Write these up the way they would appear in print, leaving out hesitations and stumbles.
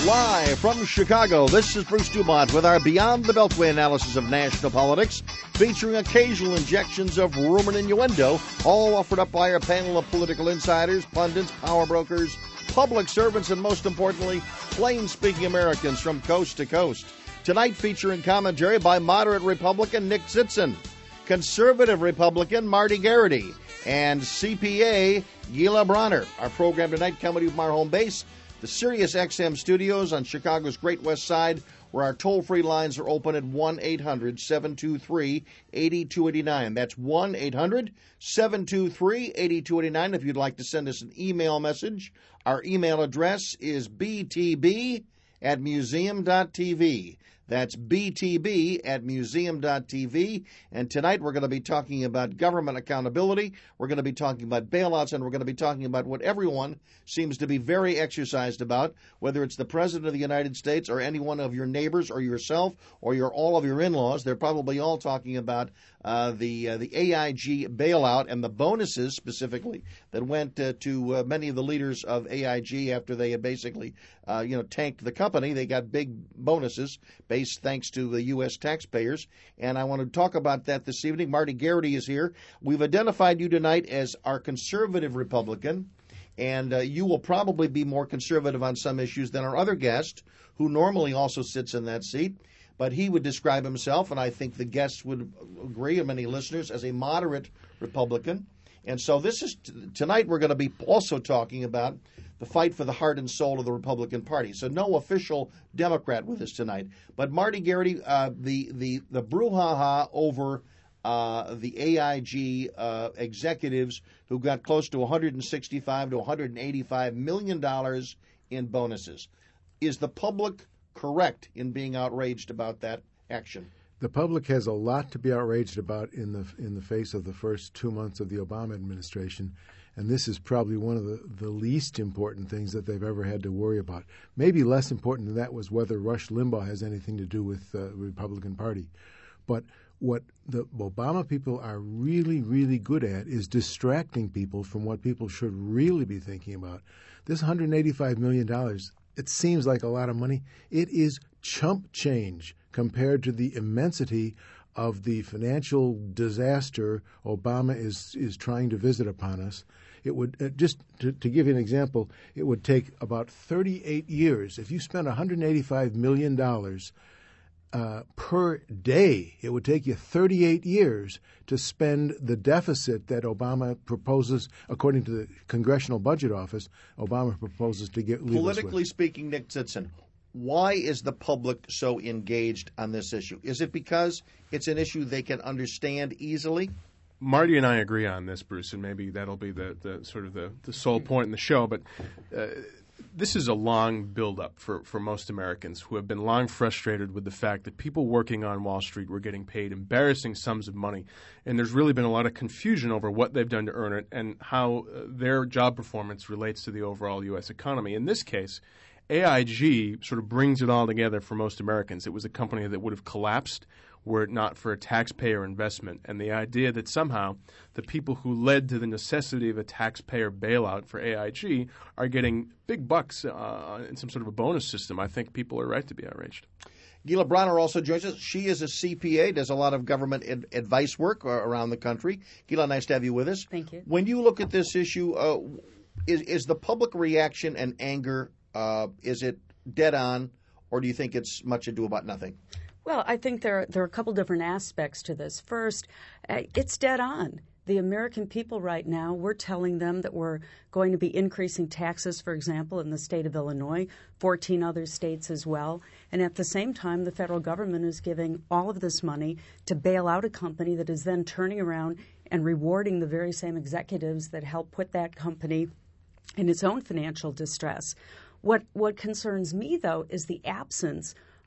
Live from Chicago, this is Bruce Dumont with our Beyond the Beltway analysis of national politics, featuring occasional injections of rumor and innuendo, all offered up by our panel of political insiders, pundits, power brokers, public servants, and most importantly, plain-speaking Americans from coast to coast. Tonight featuring commentary by moderate Republican Nick Zitzen, conservative Republican Marty Garrity, and CPA Gila Bronner. Our program tonight coming to you from our home base, the Sirius XM studios on Chicago's Great West Side, where our toll-free lines are open at 1-800-723-8289. That's 1-800-723-8289 if you'd like to send us an email message. Our email address is btb@museum.tv. That's btb@museum.tv. And tonight we're going to be talking about government accountability. We're going to be talking about bailouts, and we're going to be talking about what everyone seems to be very exercised about, whether it's the President of the United States or any one of your neighbors or yourself or all of your in-laws. They're probably all talking about the AIG bailout and the bonuses specifically that went to many of the leaders of AIG after they had basically tanked the company. They got big bonuses based thanks to the U.S. taxpayers. And I want to talk about that this evening. Marty Garrity is here. We've identified you tonight as our conservative Republican, and you will probably be more conservative on some issues than our other guest, who normally also sits in that seat. But he would describe himself, and I think the guests would agree, and many listeners, as a moderate Republican. And so tonight we're going to be also talking about the fight for the heart and soul of the Republican Party. So no official Democrat with us tonight. But Marty Garrity, the brouhaha over the AIG executives who got close to $165 to $185 million in bonuses. Is the public correct in being outraged about that action? The public has a lot to be outraged about in the face of the first 2 months of the Obama administration, and this is probably one of the least important things that they've ever had to worry about. Maybe less important than that was whether Rush Limbaugh has anything to do with the Republican Party. But what the Obama people are really, really good at is distracting people from what people should really be thinking about. This $185 million, it seems like a lot of money. It is chump change compared to the immensity of the financial disaster Obama is trying to visit upon us. It would, just to give you an example, it would take about 38 years. If you spent $185 million per day, it would take you 38 years to spend the deficit that Obama proposes, according to the Congressional Budget Office, Obama proposes to leave us with. Politically speaking, Nick Zitzen, why is the public so engaged on this issue? Is it because it's an issue they can understand easily? Marty and I agree on this, Bruce, and maybe that'll be the sort of the sole point in the show. But this is a long buildup for most Americans who have been long frustrated with the fact that people working on Wall Street were getting paid embarrassing sums of money. And there's really been a lot of confusion over what they've done to earn it and how their job performance relates to the overall U.S. economy. In this case, AIG sort of brings it all together for most Americans. It was a company that would have collapsed were it not for a taxpayer investment. And the idea that somehow the people who led to the necessity of a taxpayer bailout for AIG are getting big bucks in some sort of a bonus system, I think people are right to be outraged. Gila Bronner also joins us. She is a CPA, does a lot of government advice work around the country. Gila, nice to have you with us. Thank you. When you look at this issue, is the public reaction and anger, is it dead on, or do you think it's much ado about nothing? Well, I think there are a couple different aspects to this. First, it's dead on. The American people right now, we're telling them that we're going to be increasing taxes, for example, in the state of Illinois, 14 other states as well. And at the same time, the federal government is giving all of this money to bail out a company that is then turning around and rewarding the very same executives that helped put that company in its own financial distress. What concerns me, though, is the absence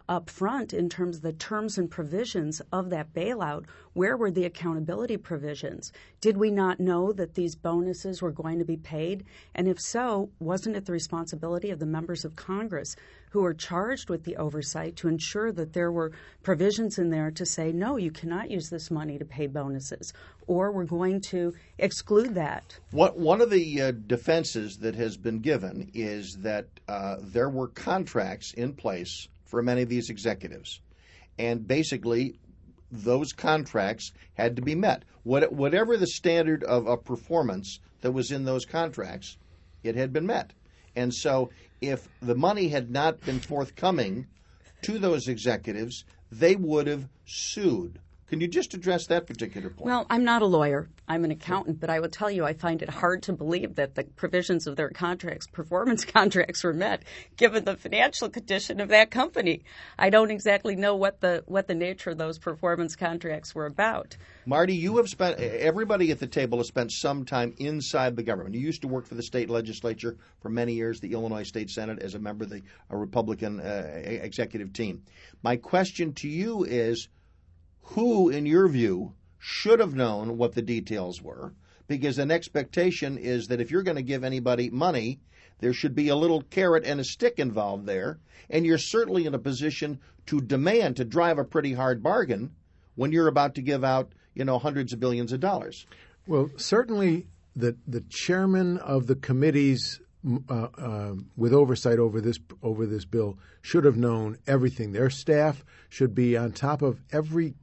up front in terms of the terms and provisions of that bailout. Where were the accountability provisions? Did we not know that these bonuses were going to be paid? And if so, wasn't it the responsibility of the members of Congress who are charged with the oversight to ensure that there were provisions in there to say, no, you cannot use this money to pay bonuses, or we're going to exclude that? One of the defenses that has been given is that there were contracts in place for many of these executives, and basically those contracts had to be met. Whatever the standard of performance that was in those contracts, it had been met. And so if the money had not been forthcoming to those executives, they would have sued. Can you just address that particular point? Well, I'm not a lawyer. I'm an accountant, but I will tell you I find it hard to believe that the provisions of their contracts, performance contracts, were met, given the financial condition of that company. I don't exactly know what the nature of those performance contracts were about. Marty, everybody at the table has spent some time inside the government. You used to work for the state legislature for many years, the Illinois State Senate, as a member of the Republican executive team. My question to you is, who, in your view, should have known what the details were? Because an expectation is that if you're going to give anybody money, there should be a little carrot and a stick involved there, and you're certainly in a position to demand, to drive a pretty hard bargain when you're about to give out, hundreds of billions of dollars. Well, certainly the chairman of the committees with oversight over this bill should have known everything. Their staff should be on top of every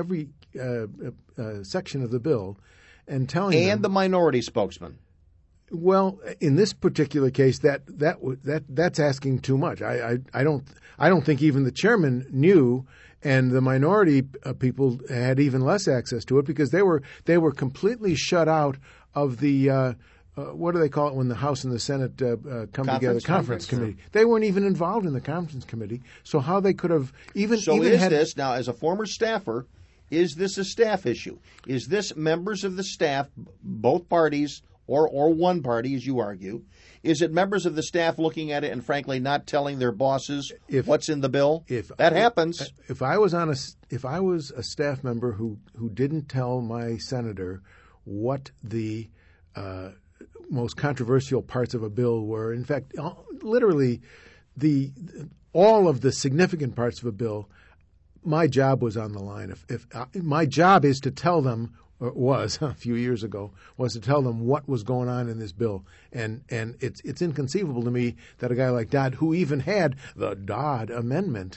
section of the bill and telling them. And the minority spokesman. Well, in this particular case, that's asking too much. I don't think even the chairman knew, and the minority people had even less access to it because they were completely shut out of the what do they call it when the House and the Senate come together? Conference committee. They weren't even involved in the conference committee. So how they could have this now, as a former staffer, is this a staff issue? Is this members of the staff, both parties or one party, as you argue? Is it members of the staff looking at it and frankly not telling their bosses what's in the bill? That happens. If I was a staff member who didn't tell my senator what the most controversial parts of a bill were, in fact, literally all of the significant parts of a bill, my job was on the line. If my job is to tell them, or was a few years ago, was to tell them what was going on in this bill, and it's inconceivable to me that a guy like Dodd, who even had the Dodd Amendment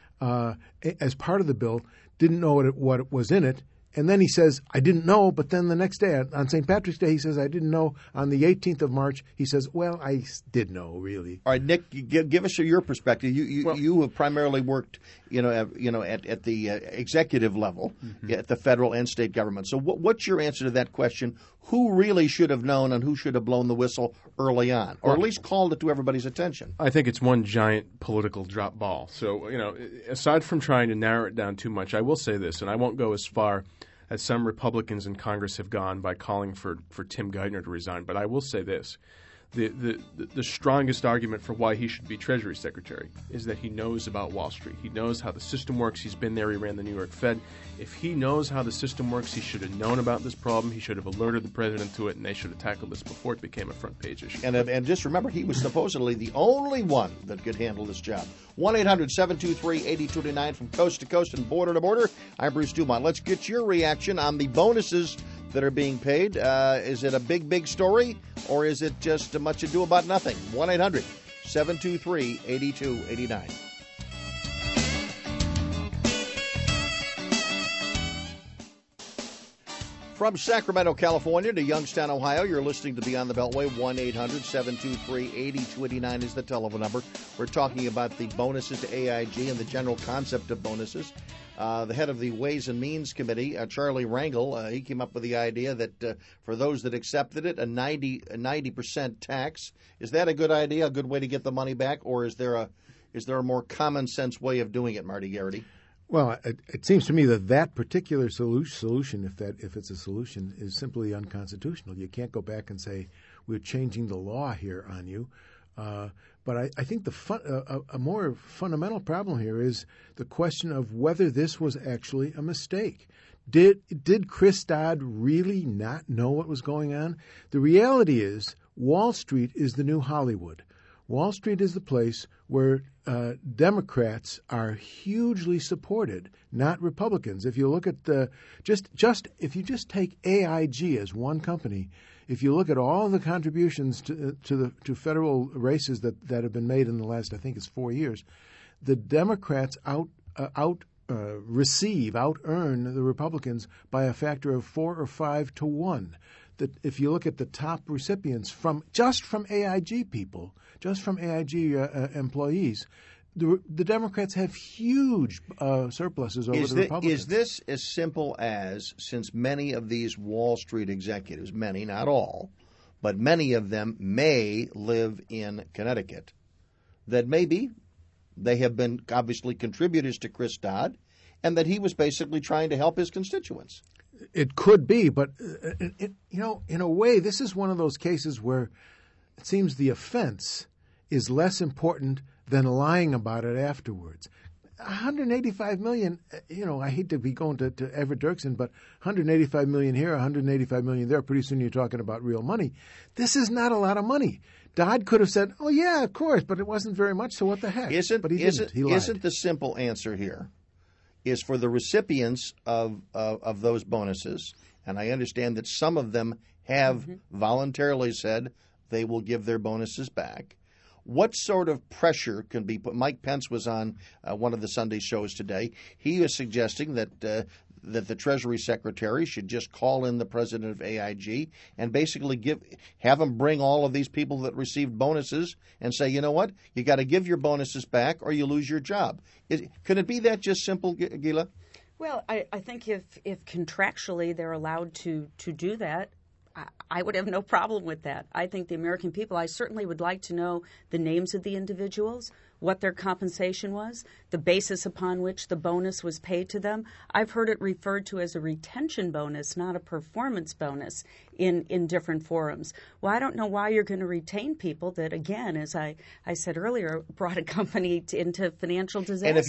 as part of the bill, didn't know what was in it. And then he says, I didn't know, but then the next day, on St. Patrick's Day, he says, I didn't know. On the 18th of March, he says, well, I did know, really. All right, Nick, give us your perspective. You have primarily worked, at the executive level, at the federal and state government. So what's your answer to that question? Who really should have known and who should have blown the whistle early on, or at least called it to everybody's attention? I think it's one giant political drop ball. So, aside from trying to narrow it down too much, I will say this, and I won't go as far as some Republicans in Congress have gone by calling for Tim Geithner to resign. But I will say this. The strongest argument for why he should be Treasury Secretary is that he knows about Wall Street. He knows how the system works. He's been there. He ran the New York Fed. If he knows how the system works, he should have known about this problem. He should have alerted the president to it, and they should have tackled this before it became a front page issue. And just remember, he was supposedly the only one that could handle this job. 1-800-723-8029 from coast to coast and border to border. I'm Bruce Dumont. Let's get your reaction on the bonuses that are being paid. Is it a big story, or is it just much ado about nothing? 1-800-723-8289. From Sacramento, California to Youngstown, Ohio, you're listening to Beyond the Beltway. 1-800-723-8289 is the telephone number. We're talking about the bonuses to AIG and the general concept of bonuses. The head of the Ways and Means Committee, Charlie Rangel, he came up with the idea that for those that accepted it, a 90% tax. Is that a good idea, a good way to get the money back, or is there a more common sense way of doing it, Marty Garrity? Well, it seems to me that particular solution, if it's a solution, is simply unconstitutional. You can't go back and say we're changing the law here on you. But I think a more fundamental problem here is the question of whether this was actually a mistake. Did Chris Dodd really not know what was going on? The reality is Wall Street is the new Hollywood. Wall Street is the place where Democrats are hugely supported, not Republicans. If you look at if you just take AIG as one company, if you look at all the contributions to federal races that have been made in the last, I think it's 4 years, the Democrats out earn the Republicans by a factor of 4 or 5 to 1. That if you look at the top recipients from AIG people, just from AIG employees, the Democrats have huge surpluses over the Republicans. Is this as simple as, since many of these Wall Street executives, many, not all, but many of them may live in Connecticut, that maybe they have been obviously contributors to Chris Dodd, and that he was basically trying to help his constituents? It could be, but in a way, this is one of those cases where it seems the offense is less important than lying about it afterwards. $185 million, I hate to be going to Everett Dirksen, but $185 million here, $185 million there, pretty soon you're talking about real money. This is not a lot of money. Dodd could have said, oh, yeah, of course, but it wasn't very much, so what the heck? But he didn't. He lied. Isn't the simple answer here is for the recipients of those bonuses, and I understand that some of them have voluntarily said they will give their bonuses back. What sort of pressure can be put? Mike Pence was on one of the Sunday shows today. He was suggesting that the Treasury Secretary should just call in the president of AIG and basically have him bring all of these people that received bonuses and say, you know what, you got to give your bonuses back or you lose your job. Could it be that just simple, Gila? Well, I think if contractually they're allowed to do that, I would have no problem with that. I think the American people, I certainly would like to know the names of the individuals, what their compensation was, the basis upon which the bonus was paid to them. I've heard it referred to as a retention bonus, not a performance bonus in different forums. Well, I don't know why you're going to retain people that, again, as I said earlier, brought a company into financial disaster. And if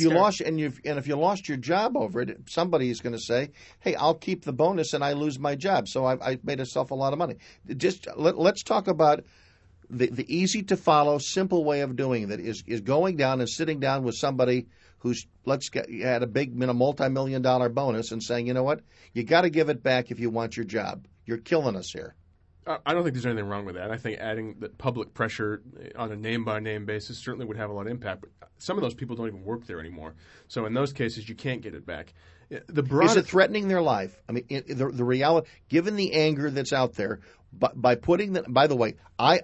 you lost your job over it, somebody is going to say, hey, I'll keep the bonus and I lose my job, so I made myself a lot of money. Just let's talk about the easy to follow, simple way of doing that is going down and sitting down with somebody who's had a big multi-million-dollar bonus and saying, you know what, you got to give it back if you want your job. You're killing us here. I don't think there's anything wrong with that. I think adding the public pressure on a name-by-name basis certainly would have a lot of impact. But some of those people don't even work there anymore. So in those cases, you can't get it back. Is it threatening their life? I mean, the reality, given the anger that's out there, by putting that. By the way,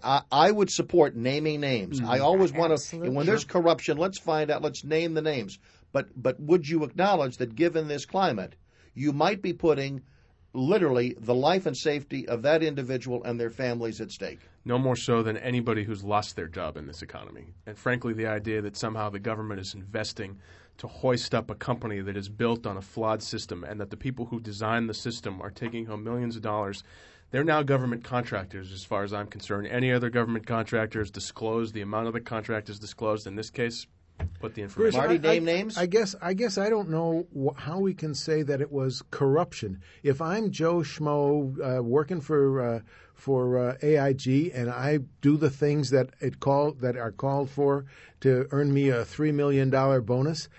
I would support naming names. I always want to. When there's corruption, let's find out. Let's name the names. But would you acknowledge that given this climate, you might be putting literally the life and safety of that individual and their families at stake? No more so than anybody who's lost their job in this economy. And frankly, the idea that somehow the government is investing to hoist up a company that is built on a flawed system and that the people who designed the system are taking home millions of dollars, they're now government contractors as far as I'm concerned. Any other government contractor is disclosed. The amount of the contract is disclosed. In this case, put the information. Marty, name names? I guess I don't know how we can say that it was corruption. If I'm Joe Schmo working for AIG and I do the things that are called for to earn me a $3 million bonus,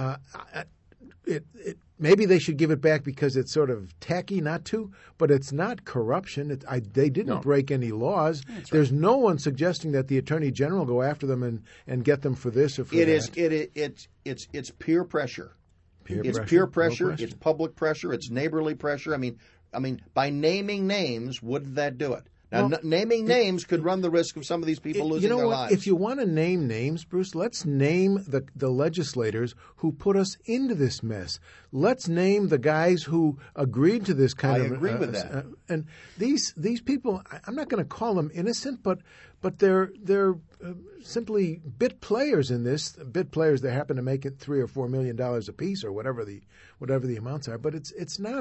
maybe they should give it back because it's sort of tacky not to, but it's not corruption. They didn't break any laws. That's There's right. No one suggesting that the Attorney General go after them and get them for this or for that. It's peer pressure. It's peer pressure. It's public pressure. It's neighborly pressure. I mean, by naming names, wouldn't that do it? Now, naming names could run the risk of some of these people losing their lives. If you want to name names, Bruce, let's name the legislators who put us into this mess. Let's name the guys who agreed to this kind of. I agree with that. And these people, I'm not going to call them innocent, but they're simply bit players in this. Bit players that happen to make it $3 or $4 million apiece, or whatever the amounts are. But it's not.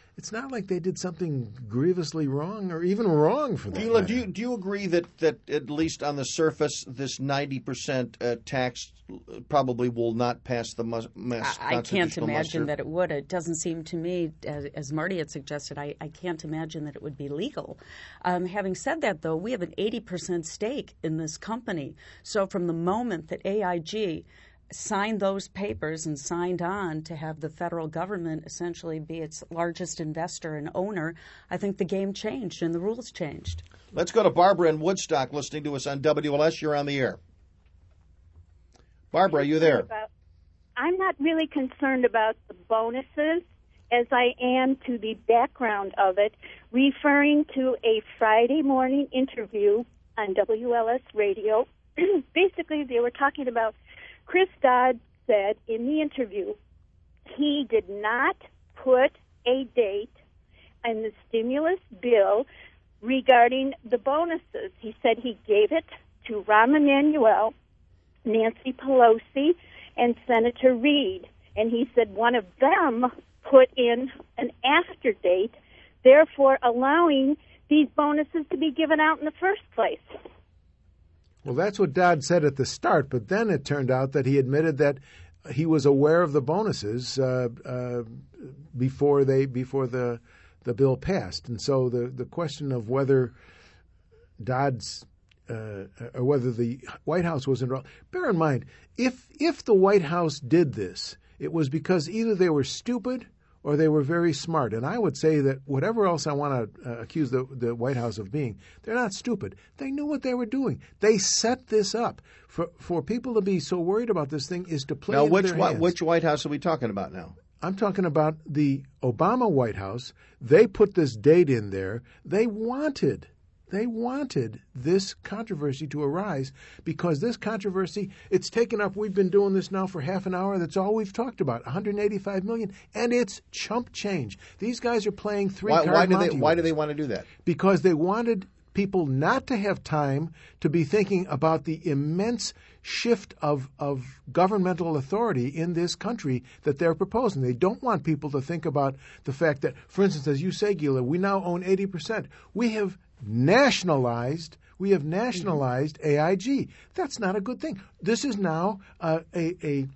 it's not like they did something grievously wrong or even wrong for that Gila, matter. do you agree that at least on the surface, this 90% tax probably will not pass the I can't imagine muster? that it would. It doesn't seem to me, as Marty had suggested, I can't imagine that it would be legal. Having said that, though, we have an 80% stake in this company. So from the moment that AIG signed those papers and signed on to have the federal government essentially be its largest investor and owner, I think the game changed and the rules changed. Let's go to Barbara in Woodstock listening to us on WLS. You're on the air. Barbara, are you there? I'm not really concerned about the bonuses as I am to the background of it, referring to a Friday morning interview on WLS radio. Basically, they were talking about Chris Dodd said in the interview he did not put a date in the stimulus bill regarding the bonuses. He said he gave it to Rahm Emanuel, Nancy Pelosi, and Senator Reid. And he said one of them put in an after date, therefore allowing these bonuses to be given out in the first place. Well, that's what Dodd said at the start, but then it turned out that he admitted that he was aware of the bonuses before the bill passed. And so the question of whether Dodd's or whether the White House was involved. Bear in mind, if the White House did this, it was because either they were stupid or they were very smart. And I would say that whatever else I want to accuse the White House of being, they're not stupid. They knew what they were doing. They set this up. For people to be so worried about this thing is to play now, into their hands. which White House are we talking about now? I'm talking about the Obama White House. They put this date in there. They wanted this controversy to arise because this controversy, it's taken up, we've been doing this now for half an hour, that's all we've talked about, $185 million, and it's chump change. These guys are playing three-card Monty. Why do they want to do that? Because they wanted people not to have time to be thinking about the immense shift of governmental authority in this country that they're proposing. They don't want people to think about the fact that, for instance, as you say, Gila, we now own 80%. We have nationalized AIG. That's not a good thing. This is now an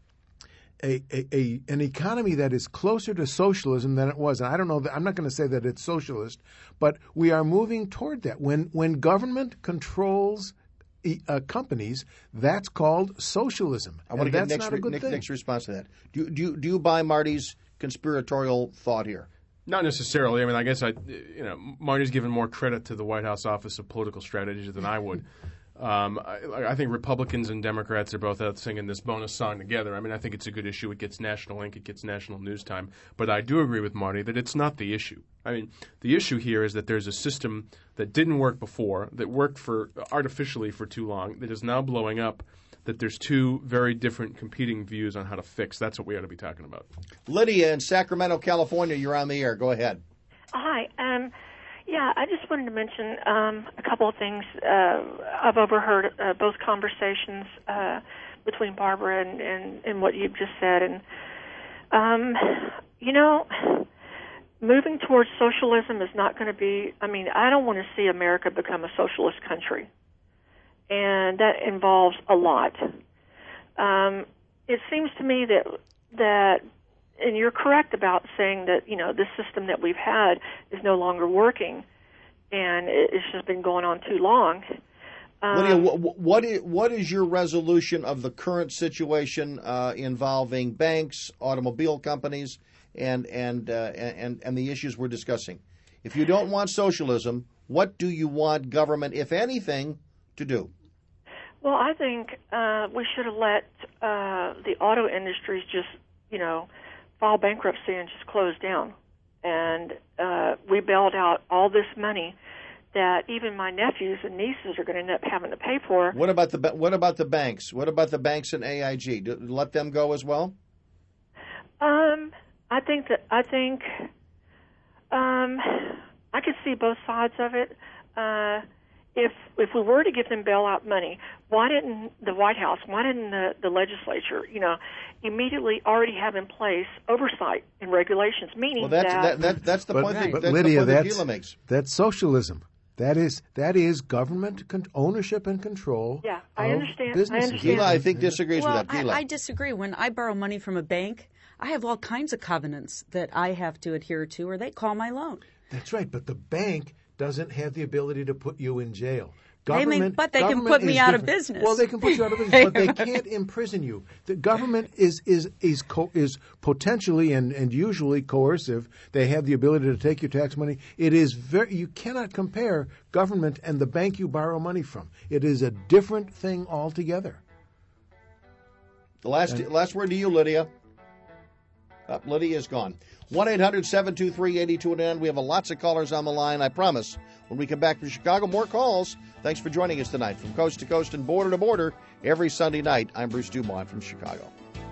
economy that is closer to socialism than it was. And I don't know, I'm not going to say that it's socialist, but we are moving toward that. When government controls companies, that's called socialism. I want to get Nick's response to that. Do you buy Marty's conspiratorial thought here? Not necessarily. I mean, I guess Marty's given more credit to the White House Office of Political Strategy than I would. I think Republicans and Democrats are both out singing this bonus song together. I mean, I think it's a good issue. It gets national ink. It gets national news time. But I do agree with Marty that it's not the issue. I mean, the issue here is that there's a system that didn't work before, that worked artificially for too long, that is now blowing up, that there's two very different competing views on how to fix. That's what we ought to be talking about. Lydia in Sacramento, California, you're on the air. Go ahead. Hi. Yeah, I just wanted to mention a couple of things. I've overheard both conversations between Barbara and what you've just said. And, moving towards socialism is not going to be, I don't want to see America become a socialist country. And that involves a lot. It seems to me that, and you're correct about saying that, this system that we've had is no longer working, and it's just been going on too long. Lydia, what is your resolution of the current situation involving banks, automobile companies, and the issues we're discussing? If you don't want socialism, what do you want government, if anything, to do? Well, I think we should have let the auto industries just, file bankruptcy and just close down. And we bailed out all this money that even my nephews and nieces are going to end up having to pay for. What about the banks? What about the banks and AIG? Let them go as well? I think I could see both sides of it. if we were to give them bailout money, why didn't the White House, why didn't the legislature, immediately already have in place oversight and regulations? Meaning that's the point. But That's Lydia, the point that Gila makes. That's socialism. That is government ownership and control. Yeah, I understand. Businesses. Gila, I think, disagrees with that. Gila. I disagree. When I borrow money from a bank, I have all kinds of covenants that I have to adhere to, or they call my loan. That's right, but the bank doesn't have the ability to put you in jail. They can put me out of business. Well, they can put you out of business, but they can't imprison you. The government is potentially and usually coercive. They have the ability to take your tax money. It is you cannot compare government and the bank you borrow money from. It is a different thing altogether. The last word to you, Lydia. Lydia is gone. 1-800-723-8289. We have lots of callers on the line, I promise. When we come back from Chicago, more calls. Thanks for joining us tonight. From coast to coast and border to border, every Sunday night, I'm Bruce Dumont from Chicago.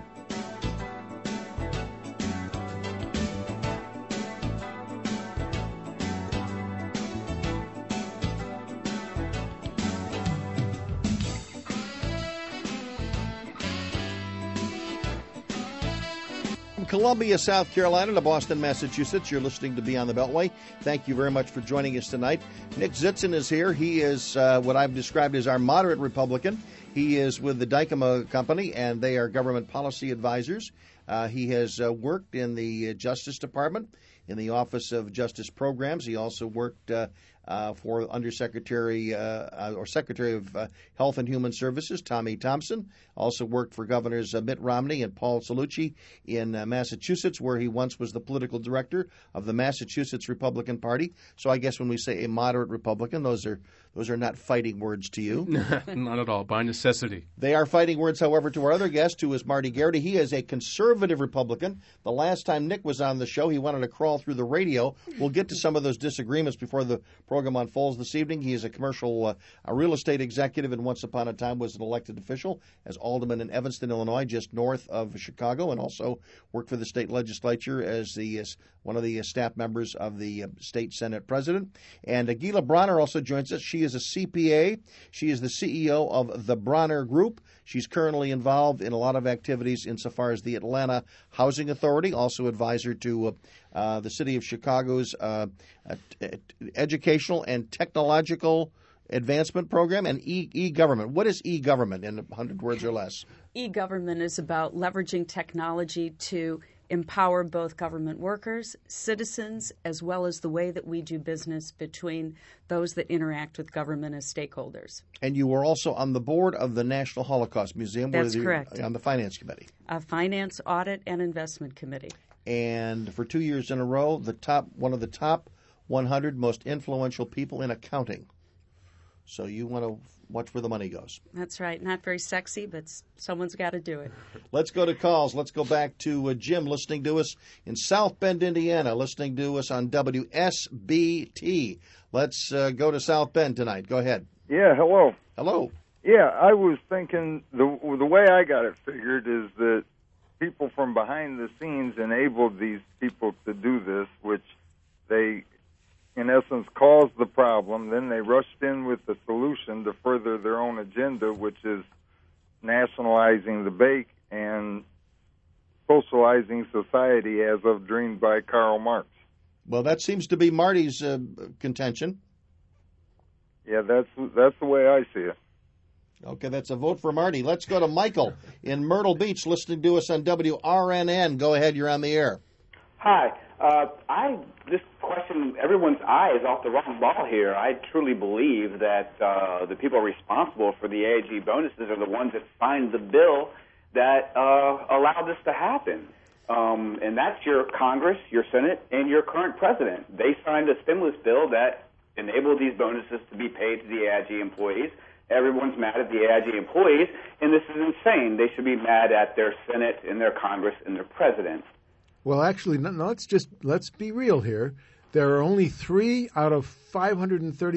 Columbia, South Carolina to Boston, Massachusetts. You're listening to Beyond the Beltway. Thank you very much for joining us tonight. Nick Zitzen is here. He is what I've described as our moderate Republican. He is with the Dykema Company, and they are government policy advisors. He has worked in the Justice Department, in the Office of Justice Programs. He also worked for Undersecretary or Secretary of Health and Human Services, Tommy Thompson. Also worked for Governors Mitt Romney and Paul Cellucci in Massachusetts, where he once was the political director of the Massachusetts Republican Party. So I guess when we say a moderate Republican, those are not fighting words to you. Not at all, by necessity. They are fighting words, however, to our other guest, who is Marty Garrity. He is a conservative Republican. The last time Nick was on the show, he wanted to crawl through the radio. We'll get to some of those disagreements before the program unfolds this evening. He is a commercial a real estate executive, and once upon a time was an elected official as alderman in Evanston, Illinois, just north of Chicago, and also worked for the state legislature as one of the staff members of the state Senate president. And Gila Bronner also joins us. She is a CPA. She is the CEO of the Bronner Group. She's currently involved in a lot of activities insofar as the Atlanta Housing Authority, also advisor to the city of Chicago's educational and technological advancement program, and e-government. What is e-government in 100 words or less? E-government is about leveraging technology to empower both government workers, citizens, as well as the way that we do business between those that interact with government as stakeholders. And you were also on the board of the National Holocaust Museum. That's correct. On the Finance Committee. Finance, Audit, and Investment Committee. And for 2 years in a row, one of the top 100 most influential people in accounting. So you want to watch where the money goes. That's right. Not very sexy, but someone's got to do it. Let's go to calls. Let's go back to Jim listening to us in South Bend, Indiana, listening to us on WSBT. Let's go to South Bend tonight. Go ahead. Yeah, hello. Hello. Yeah, I was thinking the way I got it figured is that people from behind the scenes enabled these people to do this, which they, in essence, caused the problem. Then they rushed in with the solution to further their own agenda, which is nationalizing the bank and socializing society as of dreamed by Karl Marx. Well, that seems to be Marty's contention. Yeah, that's the way I see it. Okay, that's a vote for Marty. Let's go to Michael in Myrtle Beach, listening to us on WRNN. Go ahead, you're on the air. Hi. This question, everyone's eye is off the wrong ball here. I truly believe that the people responsible for the AIG bonuses are the ones that signed the bill that allowed this to happen. And that's your Congress, your Senate, and your current president. They signed a stimulus bill that enabled these bonuses to be paid to the AIG employees. Everyone's mad at the AIG employees, and this is insane. They should be mad at their Senate and their Congress and their president. Well, actually, let's be real here. There are only 3 out of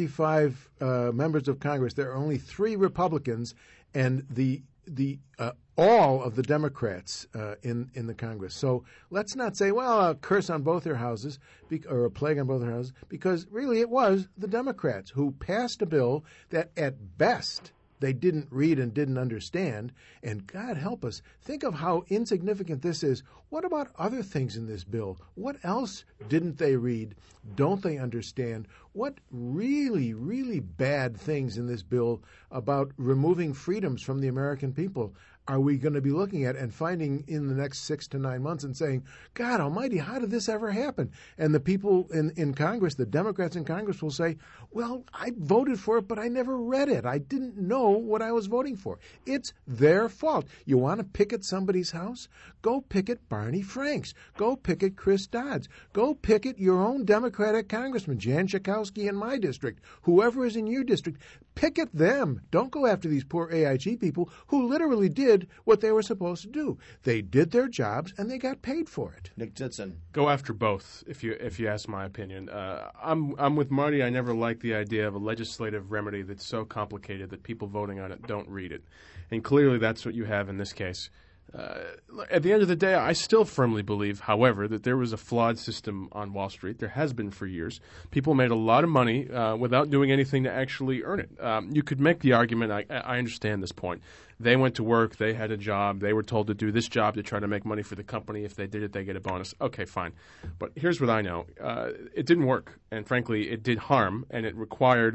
535 members of Congress. There are only 3 Republicans, and the all of the Democrats in the Congress. So let's not say, well, a curse on both their houses or a plague on both their houses, because really it was the Democrats who passed a bill that at best they didn't read and didn't understand. And God help us, think of how insignificant this is. What about other things in this bill? What else didn't they read? Don't they understand? What really, really bad things in this bill about removing freedoms from the American people are we going to be looking at and finding in the next 6 to 9 months and saying, God almighty, how did this ever happen? And the people in Congress, the Democrats in Congress will say, well, I voted for it, but I never read it. I didn't know what I was voting for. It's their fault. You want to picket somebody's house? Go picket Barney Franks. Go picket Chris Dodds. Go picket your own Democratic congressman, Jan Schakowsky in my district, whoever is in your district. Picket them. Don't go after these poor AIG people who literally did what they were supposed to do. They did their jobs and they got paid for it. Nick Titson. Go after both, if you ask my opinion. I'm with Marty. I never liked the idea of a legislative remedy that's so complicated that people voting on it don't read it. And clearly that's what you have in this case. At the end of the day, I still firmly believe, however, that there was a flawed system on Wall Street. There has been for years. People made a lot of money without doing anything to actually earn it. You could make the argument, I understand this point. They went to work. They had a job. They were told to do this job to try to make money for the company. If they did it, they get a bonus. Okay, fine. But here's what I know. It didn't work. And frankly, it did harm, and it required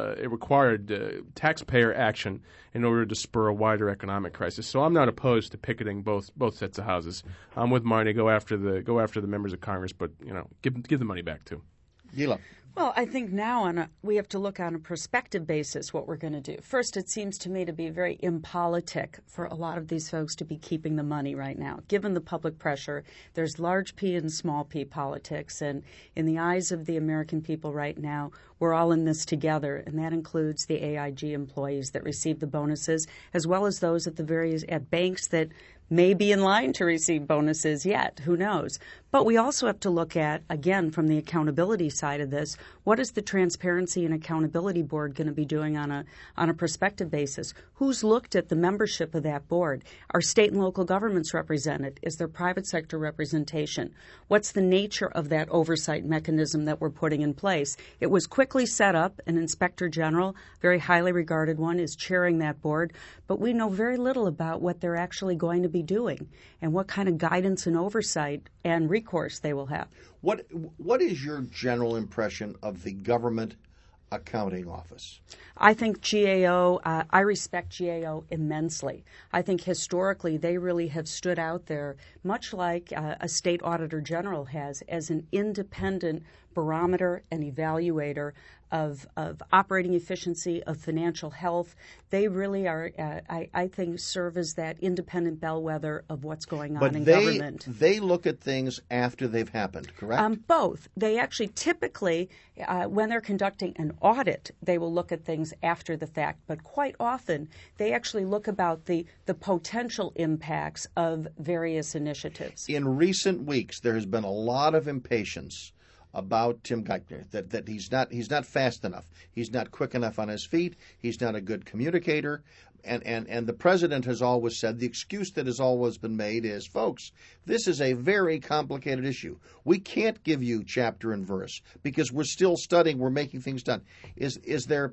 taxpayer action in order to spur a wider economic crisis. So I'm not opposed to picketing both sets of houses. I'm with Marty. Go after the members of Congress, but give the money back too. Gila. Well, I think now we have to look on a prospective basis what we're going to do. First, it seems to me to be very impolitic for a lot of these folks to be keeping the money right now. Given the public pressure, there's large P and small p politics. And in the eyes of the American people right now, we're all in this together, and that includes the AIG employees that receive the bonuses, as well as those at banks that may be in line to receive bonuses yet. Who knows? But we also have to look at, again, from the accountability side of this, what is the Transparency and Accountability Board going to be doing on a prospective basis? Who's looked at the membership of that board? Are state and local governments represented? Is there private sector representation? What's the nature of that oversight mechanism that we're putting in place? It was quickly set up. An inspector general, very highly regarded one, is chairing that board. But we know very little about what they're actually going to be doing and what kind of guidance and oversight and recourse they will have. What is your general impression of the Government Accounting Office? I think GAO, I respect GAO immensely. I think historically they really have stood out there, much like a state auditor general has, as an independent barometer and evaluator of operating efficiency, of financial health. They really are, I think, serve as that independent bellwether of what's going on in government. They look at things after they've happened, correct? Both. They actually typically, when they're conducting an audit, they will look at things after the fact. But quite often, they actually look about the potential impacts of various initiatives. In recent weeks, there has been a lot of impatience about Tim Geithner, that he's not fast enough. He's not quick enough on his feet. He's not a good communicator. And the president has always said, the excuse that has always been made is, folks, this is a very complicated issue. We can't give you chapter and verse because we're still studying, we're making things done. Is there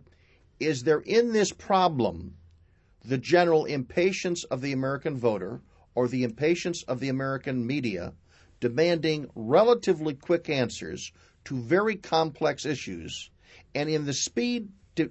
in this problem the general impatience of the American voter or the impatience of the American media demanding relatively quick answers to very complex issues, and in the speed to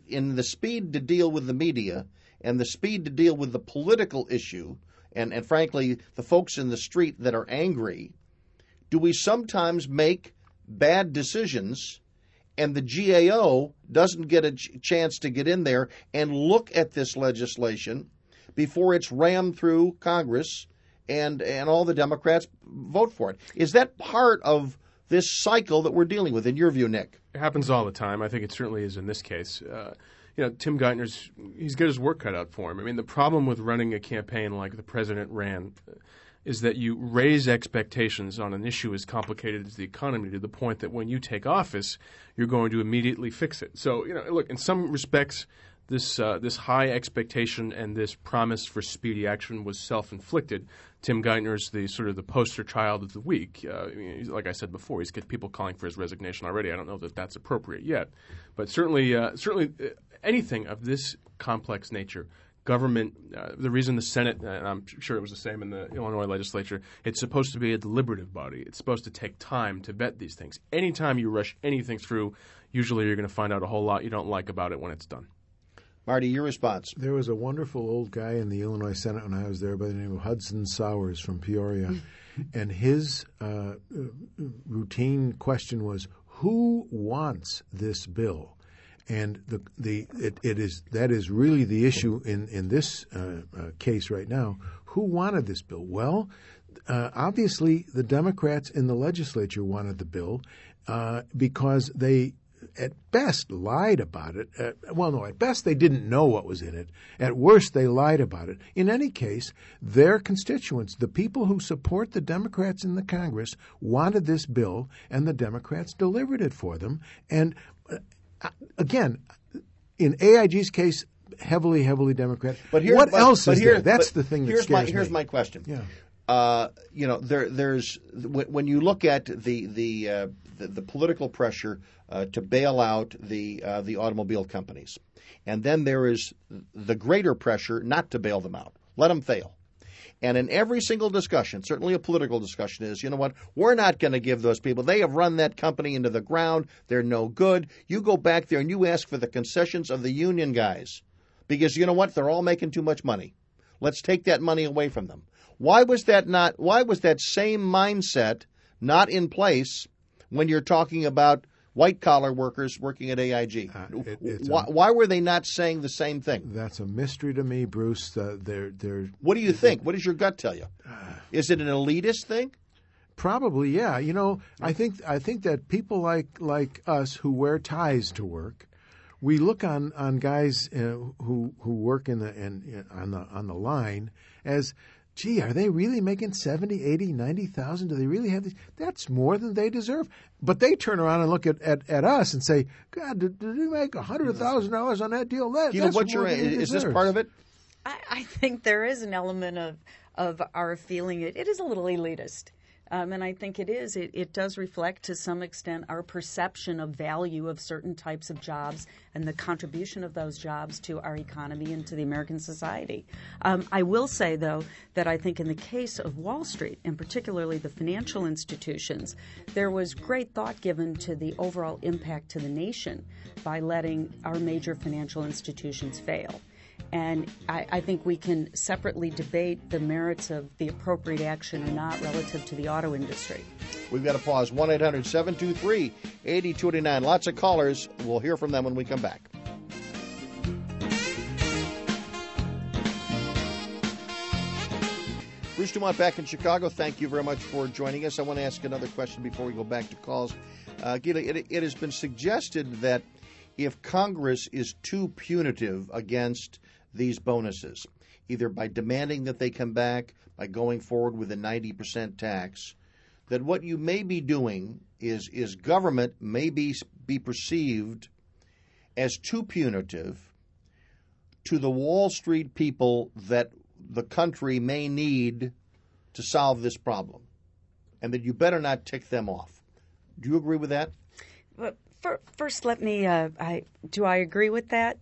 deal with the media and the speed to deal with the political issue, and frankly the folks in the street that are angry, do we sometimes make bad decisions and the GAO doesn't get a chance to get in there and look at this legislation before it's rammed through Congress and all the Democrats vote for it? Is that part of this cycle that we're dealing with, in your view, Nick? It happens all the time. I think it certainly is in this case. Tim Geithner's, he's got his work cut out for him. I mean, the problem with running a campaign like the president ran is that you raise expectations on an issue as complicated as the economy to the point that when you take office, you're going to immediately fix it. So, look, in some respects, this high expectation and this promise for speedy action was self-inflicted. Tim Geithner's the poster child of the week. Like I said before, he's got people calling for his resignation already. I don't know that that's appropriate yet, but certainly anything of this complex nature. Government, the reason the Senate, and I'm sure it was the same in the Illinois legislature, it's supposed to be a deliberative body. It's supposed to take time to vet these things. Anytime you rush anything through, usually you're going to find out a whole lot you don't like about it when it's done. Marty, your response. There was a wonderful old guy in the Illinois Senate when I was there by the name of Hudson Sowers from Peoria, and his routine question was, who wants this bill? And that is really the issue in this case right now. Who wanted this bill? Well, obviously the Democrats in the legislature wanted the bill because they, at best, lied about it. At best they didn't know what was in it. At worst, they lied about it. In any case, their constituents, the people who support the Democrats in the Congress, wanted this bill, and the Democrats delivered it for them. And again, in AIG's case, heavily Democrat. But what else is there? That's the thing that scares me. Here's my question. Yeah. There's when you look at the political pressure to bail out the automobile companies, and then there is the greater pressure not to bail them out, let them fail. And in every single discussion, certainly a political discussion, is, you know what, we're not going to give those people. They have run that company into the ground. They're no good. You go back there and you ask for the concessions of the union guys because, you know what, they're all making too much money. Let's take that money away from them. Why was that same mindset not in place when you're talking about white-collar workers working at AIG? Why were they not saying the same thing? That's a mystery to me, Bruce. They're What do you think? What does your gut tell you? Is it an elitist thing? Probably, yeah. I think that people like us who wear ties to work, we look on guys who work on the line as, gee, are they really making 70, 80, 90,000? Do they really have these? That's more than they deserve. But they turn around and look at us and say, God, did you make $100,000 on that deal? Is this part of it? I think there is an element of our feeling it is a little elitist. And I think it is. It does reflect to some extent our perception of value of certain types of jobs and the contribution of those jobs to our economy and to the American society. I will say, though, that I think in the case of Wall Street, and particularly the financial institutions, there was great thought given to the overall impact to the nation by letting our major financial institutions fail. And I think we can separately debate the merits of the appropriate action or not relative to the auto industry. We've got to pause. 1-800-723-8289. Lots of callers. We'll hear from them when we come back. Bruce Dumont back in Chicago. Thank you very much for joining us. I want to ask another question before we go back to calls. Gila, it has been suggested that if Congress is too punitive against these bonuses, either by demanding that they come back, by going forward with a 90% tax, that what you may be doing is government may be perceived as too punitive to the Wall Street people that the country may need to solve this problem, and that you better not tick them off. Do you agree with that? First, let me. Do I agree with that?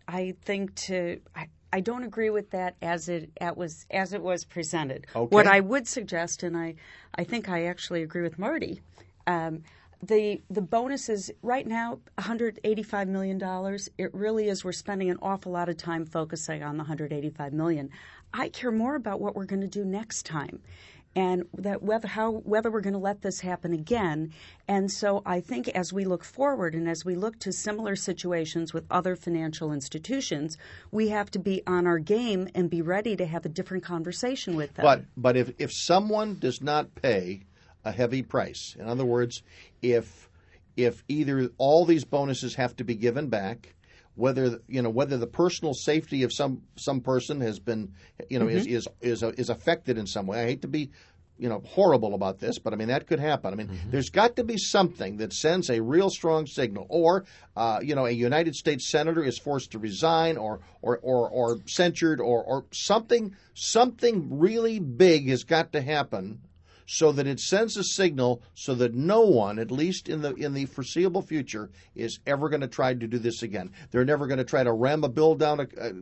I don't agree with that as it was presented. Okay. What I would suggest, and I think I actually agree with Marty, the bonuses right now, $185 million. It really is. We're spending an awful lot of time focusing on the $185 million. I care more about what we're going to do next time, and that whether we're going to let this happen again. And so I think as we look forward and as we look to similar situations with other financial institutions, we have to be on our game and be ready to have a different conversation with them. But if someone does not pay a heavy price, in other words, if either all these bonuses have to be given back, whether the personal safety of some person has been is affected in some way. I hate to be horrible about this, but I mean that could happen. I mean, there's got to be something that sends a real strong signal, or a United States senator is forced to resign, or censured, or something really big has got to happen, so that it sends a signal, so that no one, at least in the foreseeable future, is ever going to try to do this again. They're never going to try to ram a bill down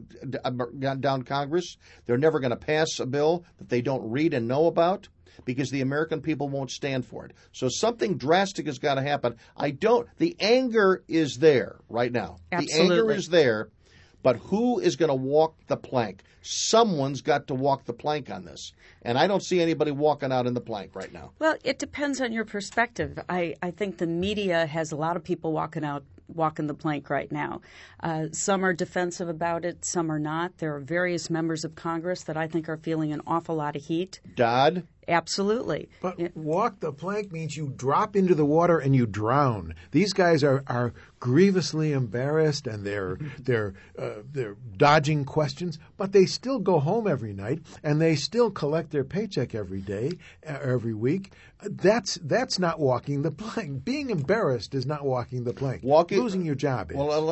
Congress. They're never going to pass a bill that they don't read and know about, because the American people won't stand for it. So something drastic has got to happen. The anger is there right now. Absolutely. The anger is there, but who is going to walk the plank? Someone's got to walk the plank on this. And I don't see anybody walking out in the plank right now. Well, it depends on your perspective. I think the media has a lot of people walking the plank right now. Some are defensive about it, some are not. There are various members of Congress that I think are feeling an awful lot of heat. Dodd? Absolutely. But walk the plank means you drop into the water and you drown. These guys are grievously embarrassed, and they're dodging questions, but they still go home every night and they still collect their paycheck every day, every week. That's not walking the plank. Being embarrassed is not walking the plank. Losing your job is. Well,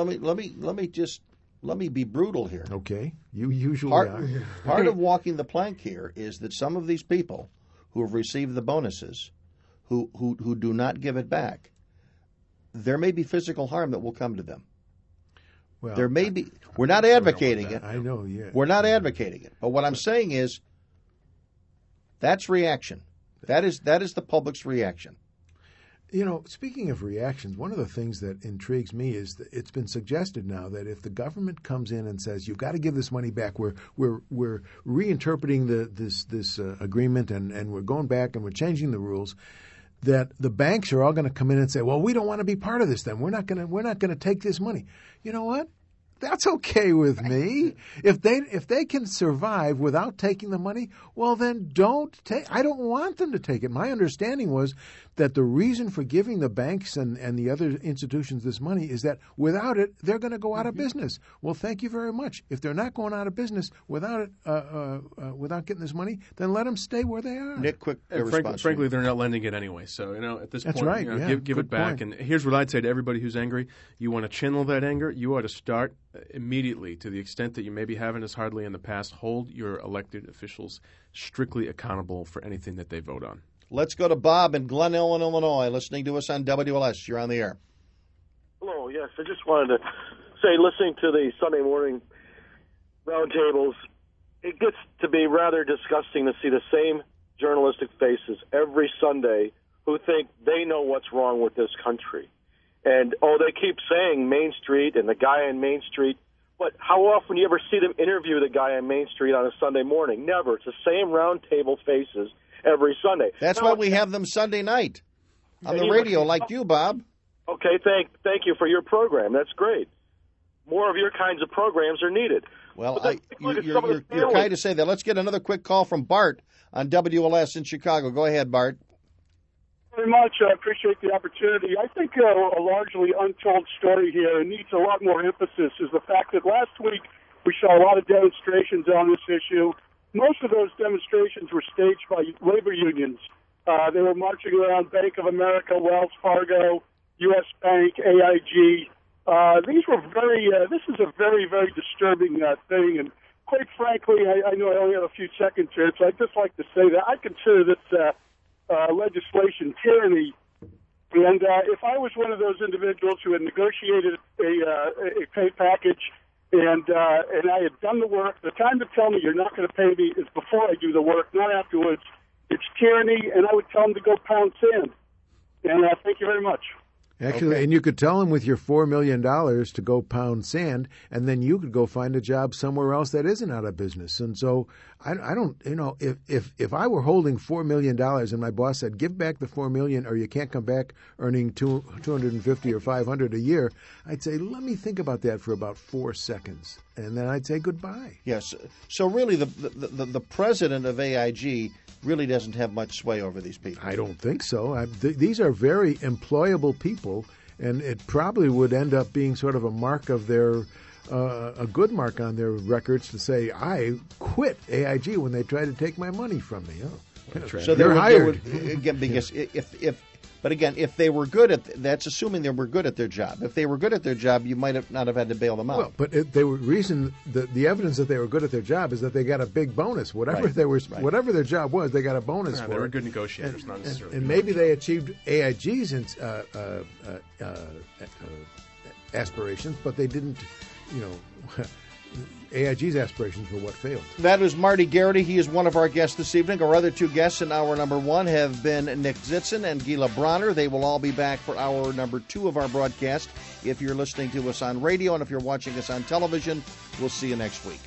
let me be brutal here. Okay, you usually are. Part of walking the plank here is that some of these people who have received the bonuses, who do not give it back, there may be physical harm that will come to them. Well, there may be. We're not advocating it. I know, yeah. We're not advocating it. But what I'm saying is, that's reaction. That is the public's reaction. Speaking of reactions, one of the things that intrigues me is that it's been suggested now that if the government comes in and says you've got to give this money back, we're reinterpreting this agreement and we're going back and we're changing the rules, that the banks are all going to come in and say, well, we don't want to be part of this. Then we're not going to take this money. You know what? That's okay with me. If they can survive without taking the money, well, then don't take. I don't want them to take it. My understanding was that the reason for giving the banks and the other institutions this money is that without it, they're going to go out of business. Well, thank you very much. If they're not going out of business without without getting this money, then let them stay where they are. Nick, quick response. Frankly, they're not lending it anyway. So at this That's point, right. give it back. Point. And here's what I'd say to everybody who's angry: you want to channel that anger, you ought to start immediately. To the extent that you maybe haven't as hardly in the past, hold your elected officials strictly accountable for anything that they vote on. Let's go to Bob in Glen Ellyn, Illinois, listening to us on WLS. You're on the air. Hello, yes. I just wanted to say, listening to the Sunday morning roundtables, it gets to be rather disgusting to see the same journalistic faces every Sunday who think they know what's wrong with this country. And, they keep saying Main Street and the guy on Main Street. But how often do you ever see them interview the guy on Main Street on a Sunday morning? Never. It's the same roundtable faces every Sunday. That's why we have them Sunday night on the radio, like you, Bob. Okay, thank you for your program. That's great. More of your kinds of programs are needed. Well, you're kind to say that. Let's get another quick call from Bart on WLS in Chicago. Go ahead, Bart. Very much. I appreciate the opportunity. I think a largely untold story here and needs a lot more emphasis is the fact that last week we saw a lot of demonstrations on this issue. Most of those demonstrations were staged by labor unions. They were marching around Bank of America, Wells Fargo, U.S. Bank, AIG. This is a very, very disturbing thing. And quite frankly, I know I only have a few seconds here, so I'd just like to say that I consider this legislation tyranny. And if I was one of those individuals who had negotiated a pay package and I had done the work, the time to tell me you're not going to pay me is before I do the work, not afterwards. It's tyranny, and I would tell them to go pound sand. And thank you very much. Actually, and you could tell them with your $4 million to go pound sand, and then you could go find a job somewhere else that isn't out of business. And so I don't, if I were holding $4 million and my boss said, give back the $4 million or you can't come back earning $250 or $500 a year, I'd say, let me think about that for about 4 seconds. And then I'd say goodbye. Yes. So really the president of AIG really doesn't have much sway over these people. I don't think so. These are very employable people, and it probably would end up being sort of a mark of their a good mark on their records to say, I quit AIG when they tried to take my money from me. So You're hired. Again, because if they were good at that's assuming they were good at their job. If they were good at their job, you might not have had to bail them out. Well, but the evidence that they were good at their job is that they got a big bonus. Whatever whatever their job was, they got a bonus for. They were good negotiators, not necessarily. And maybe they achieved AIG's aspirations, but they didn't. AIG's aspirations were what failed. That is Marty Garrity. He is one of our guests this evening. Our other two guests in hour number one have been Nick Zitzen and Gila Bronner. They will all be back for hour number two of our broadcast. If you're listening to us on radio and if you're watching us on television, we'll see you next week.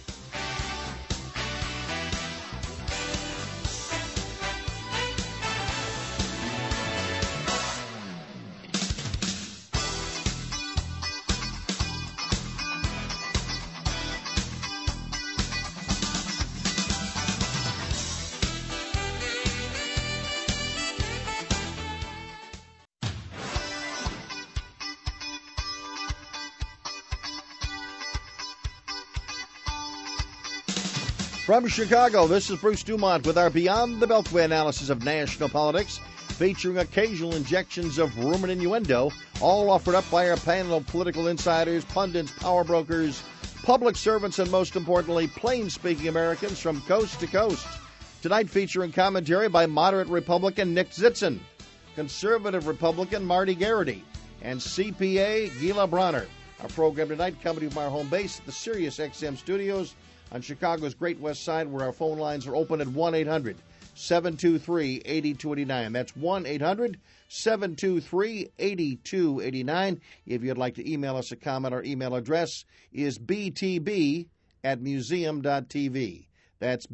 From Chicago, this is Bruce Dumont with our Beyond the Beltway analysis of national politics, featuring occasional injections of rumor and innuendo, all offered up by our panel of political insiders, pundits, power brokers, public servants, and most importantly, plain-speaking Americans from coast to coast. Tonight featuring commentary by moderate Republican Nick Zitzen, conservative Republican Marty Garrity, and CPA Gila Bronner. Our program tonight coming from our home base at the Sirius XM studios on Chicago's Great West Side, where our phone lines are open at 1-800-723-8289. That's 1-800-723-8289. If you'd like to email us a comment, our email address is btb@museum.tv. That's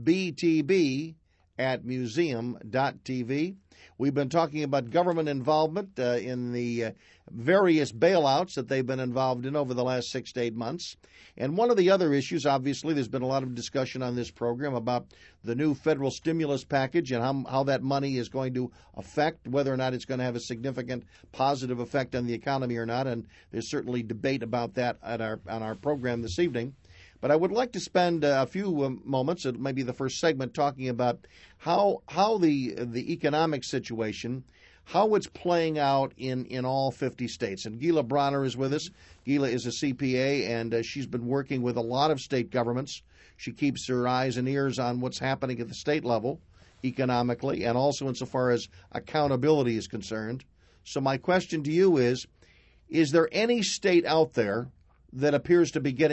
btb@museum.tv. We've been talking about government involvement in the various bailouts that they've been involved in over the last 6 to 8 months. And one of the other issues, obviously, there's been a lot of discussion on this program about the new federal stimulus package and how that money is going to affect, whether or not it's going to have a significant positive effect on the economy or not. And there's certainly debate about that on our program this evening. But I would like to spend a few moments, maybe the first segment, talking about how the economic situation, how it's playing out in all 50 states. And Gila Bronner is with us. Gila is a CPA, and she's been working with a lot of state governments. She keeps her eyes and ears on what's happening at the state level economically, and also insofar as accountability is concerned. So my question to you is there any state out there that appears to be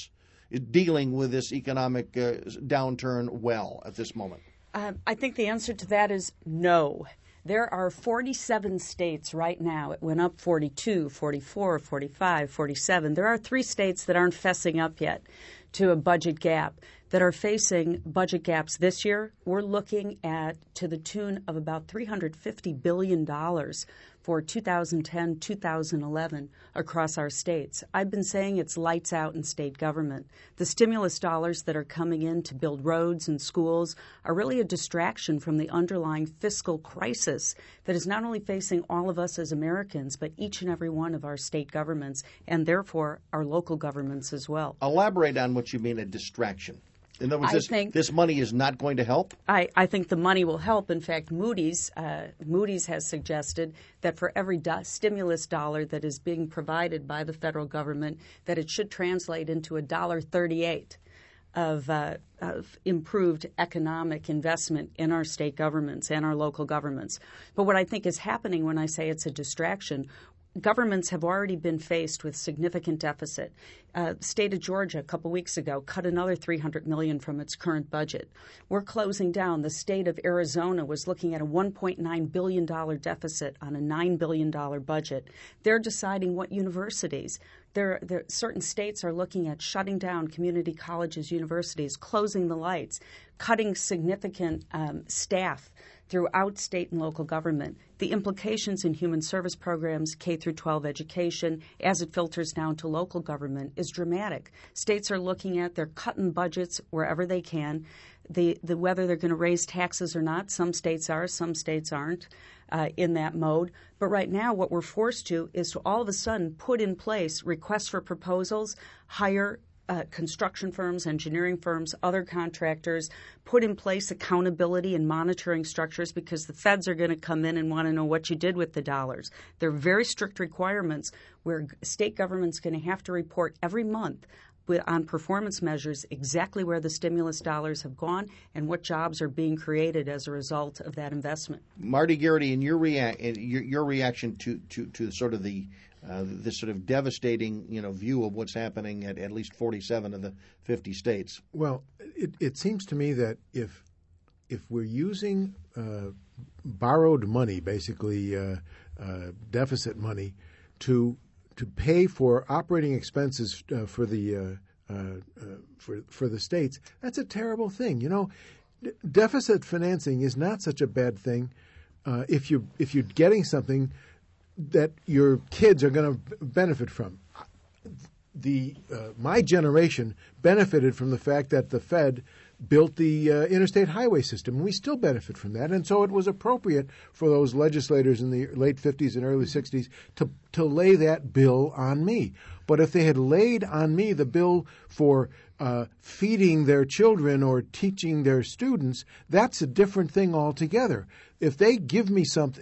dealing with this economic downturn well at this moment? I think the answer to that is no. There are 47 states right now. It went up 42, 44, 45, 47. There are 3 states that aren't fessing up yet to a budget gap, that are facing budget gaps this year. We're looking at to the tune of about $350 billion for 2010, 2011 across our states. I've been saying it's lights out in state government. The stimulus dollars that are coming in to build roads and schools are really a distraction from the underlying fiscal crisis that is not only facing all of us as Americans, but each and every one of our state governments and therefore our local governments as well. Elaborate on what you mean a distraction. In other words, this money is not going to help? I think the money will help. In fact, Moody's has suggested that for every stimulus dollar that is being provided by the federal government, that it should translate into $1.38 of improved economic investment in our state governments and our local governments. But what I think is happening when I say it's a distraction, governments have already been faced with significant deficit. The state of Georgia a couple weeks ago cut another $300 million from its current budget. We're closing down. The state of Arizona was looking at a $1.9 billion deficit on a $9 billion budget. They're deciding what universities. Certain states are looking at shutting down community colleges, universities, closing the lights, cutting significant staff throughout state and local government. The implications in human service programs, K through 12 education, as it filters down to local government, is dramatic. States are looking at, they're cutting budgets wherever they can. Whether they're going to raise taxes or not, some states are, some states aren't in that mode. But right now what we're forced to is to all of a sudden put in place requests for proposals, hire construction firms, engineering firms, other contractors put in place accountability and monitoring structures, because the feds are going to come in and want to know what you did with the dollars. There are very strict requirements where state government's going to have to report every month on performance measures exactly where the stimulus dollars have gone and what jobs are being created as a result of that investment. Marty Garrity, in your reaction to sort of this sort of devastating view of what's happening at least 47 of the 50 states. Well, it seems to me that if we're using borrowed money, basically deficit money, to pay for operating expenses for the states, that's a terrible thing. Deficit financing is not such a bad thing if you're getting something that your kids are going to benefit from. My generation benefited from the fact that the Fed built the interstate highway system, and we still benefit from that. And so it was appropriate for those legislators in the late 50s and early 60s to lay that bill on me. But if they had laid on me the bill for feeding their children or teaching their students, that's a different thing altogether. If they gave me something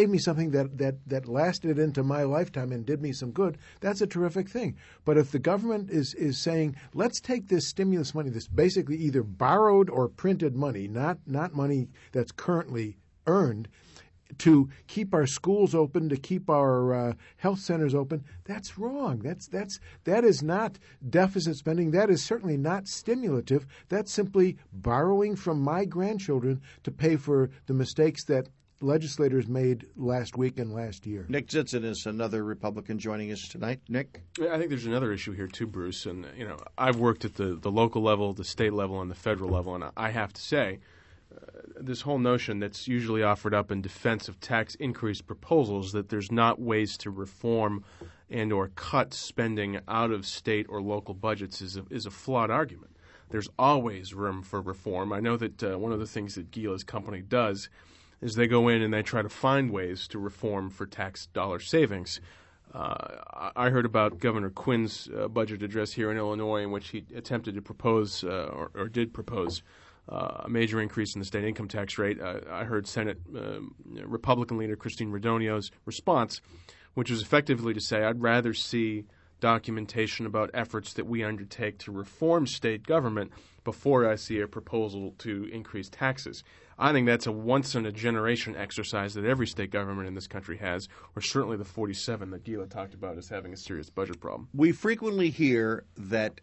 that lasted into my lifetime and did me some good, that's a terrific thing. But if the government is saying, let's take this stimulus money, this basically either borrowed or printed money, not money that's currently earned, to keep our schools open, to keep our health centers open, that's wrong. That is not deficit spending. That is certainly not stimulative. That's simply borrowing from my grandchildren to pay for the mistakes that legislators made last week and last year. Nick Zitzen is another Republican joining us tonight. Nick? I think there's another issue here too, Bruce. And I've worked at the local level, the state level, and the federal level, and I have to say, this whole notion that's usually offered up in defense of tax increase proposals, that there's not ways to reform and or cut spending out of state or local budgets, is a flawed argument. There's always room for reform. I know that one of the things that Gila's company does is they go in and they try to find ways to reform for tax dollar savings. I heard about Governor Quinn's budget address here in Illinois, in which he attempted to propose or did propose a major increase in the state income tax rate. I heard Senate Republican leader Christine Radonio's response, which was effectively to say, I'd rather see documentation about efforts that we undertake to reform state government before I see a proposal to increase taxes. I think that's a once-in-a-generation exercise that every state government in this country has, or certainly the 47 that Gila talked about as having a serious budget problem. We frequently hear that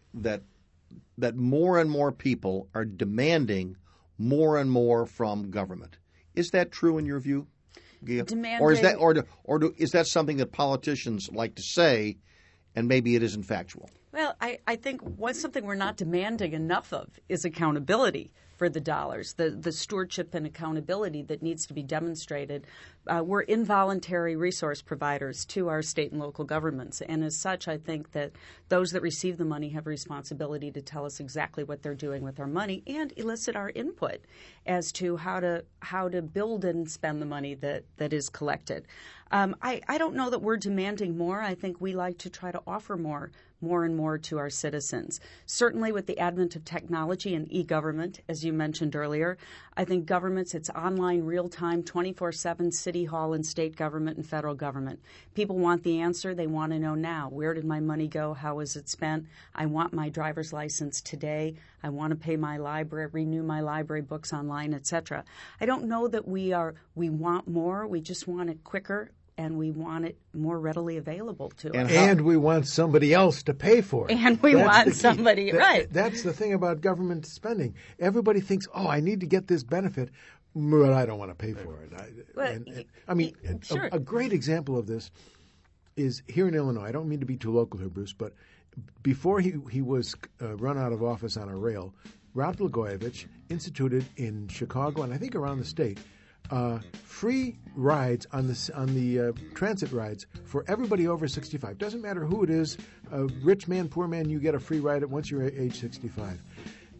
more and more people are demanding more and more from government. Is that true in your view, Gila? Or is that something that politicians like to say, and maybe it isn't factual? Well, I think something we're not demanding enough of is accountability for the dollars, the stewardship and accountability that needs to be demonstrated. We're involuntary resource providers to our state and local governments, and as such, I think that those that receive the money have a responsibility to tell us exactly what they're doing with our money and elicit our input as to how to build and spend the money that is collected. I don't know that we're demanding more. I think we like to try to offer more and more to our citizens. Certainly with the advent of technology and e-government, as you mentioned earlier, I think governments, it's online, real-time, 24/7, city hall and state government and federal government. People want the answer. They want to know now. Where did my money go? How was it spent? I want my driver's license today. I want to pay my library, renew my library books online, etc. I don't know that we want more. We just want it quicker, and we want it more readily available to us. And we want somebody else to pay for it. And we want somebody, right. That's the thing about government spending. Everybody thinks, I need to get this benefit, but I don't want to pay for it. A great example of this is here in Illinois. I don't mean to be too local here, Bruce, but before he was run out of office on a rail, Rod Blagojevich instituted in Chicago and I think around the state free rides on the transit rides for everybody over 65. Doesn't matter who it is, rich man, poor man, you get a free ride once you're age 65.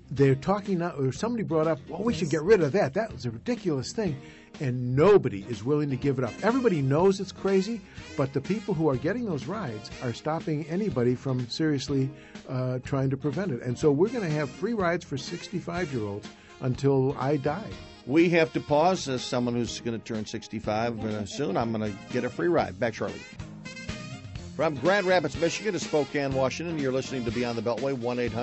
they're talking now, or somebody brought up, well, we should get rid of that. That was a ridiculous thing. And nobody is willing to give it up. Everybody knows it's crazy, but the people who are getting those rides are stopping anybody from seriously trying to prevent it. And so we're going to have free rides for 65-year-olds until I die. We have to pause. As someone who's going to turn 65 soon, I'm going to get a free ride. Back shortly. From Grand Rapids, Michigan to Spokane, Washington, you're listening to Beyond the Beltway.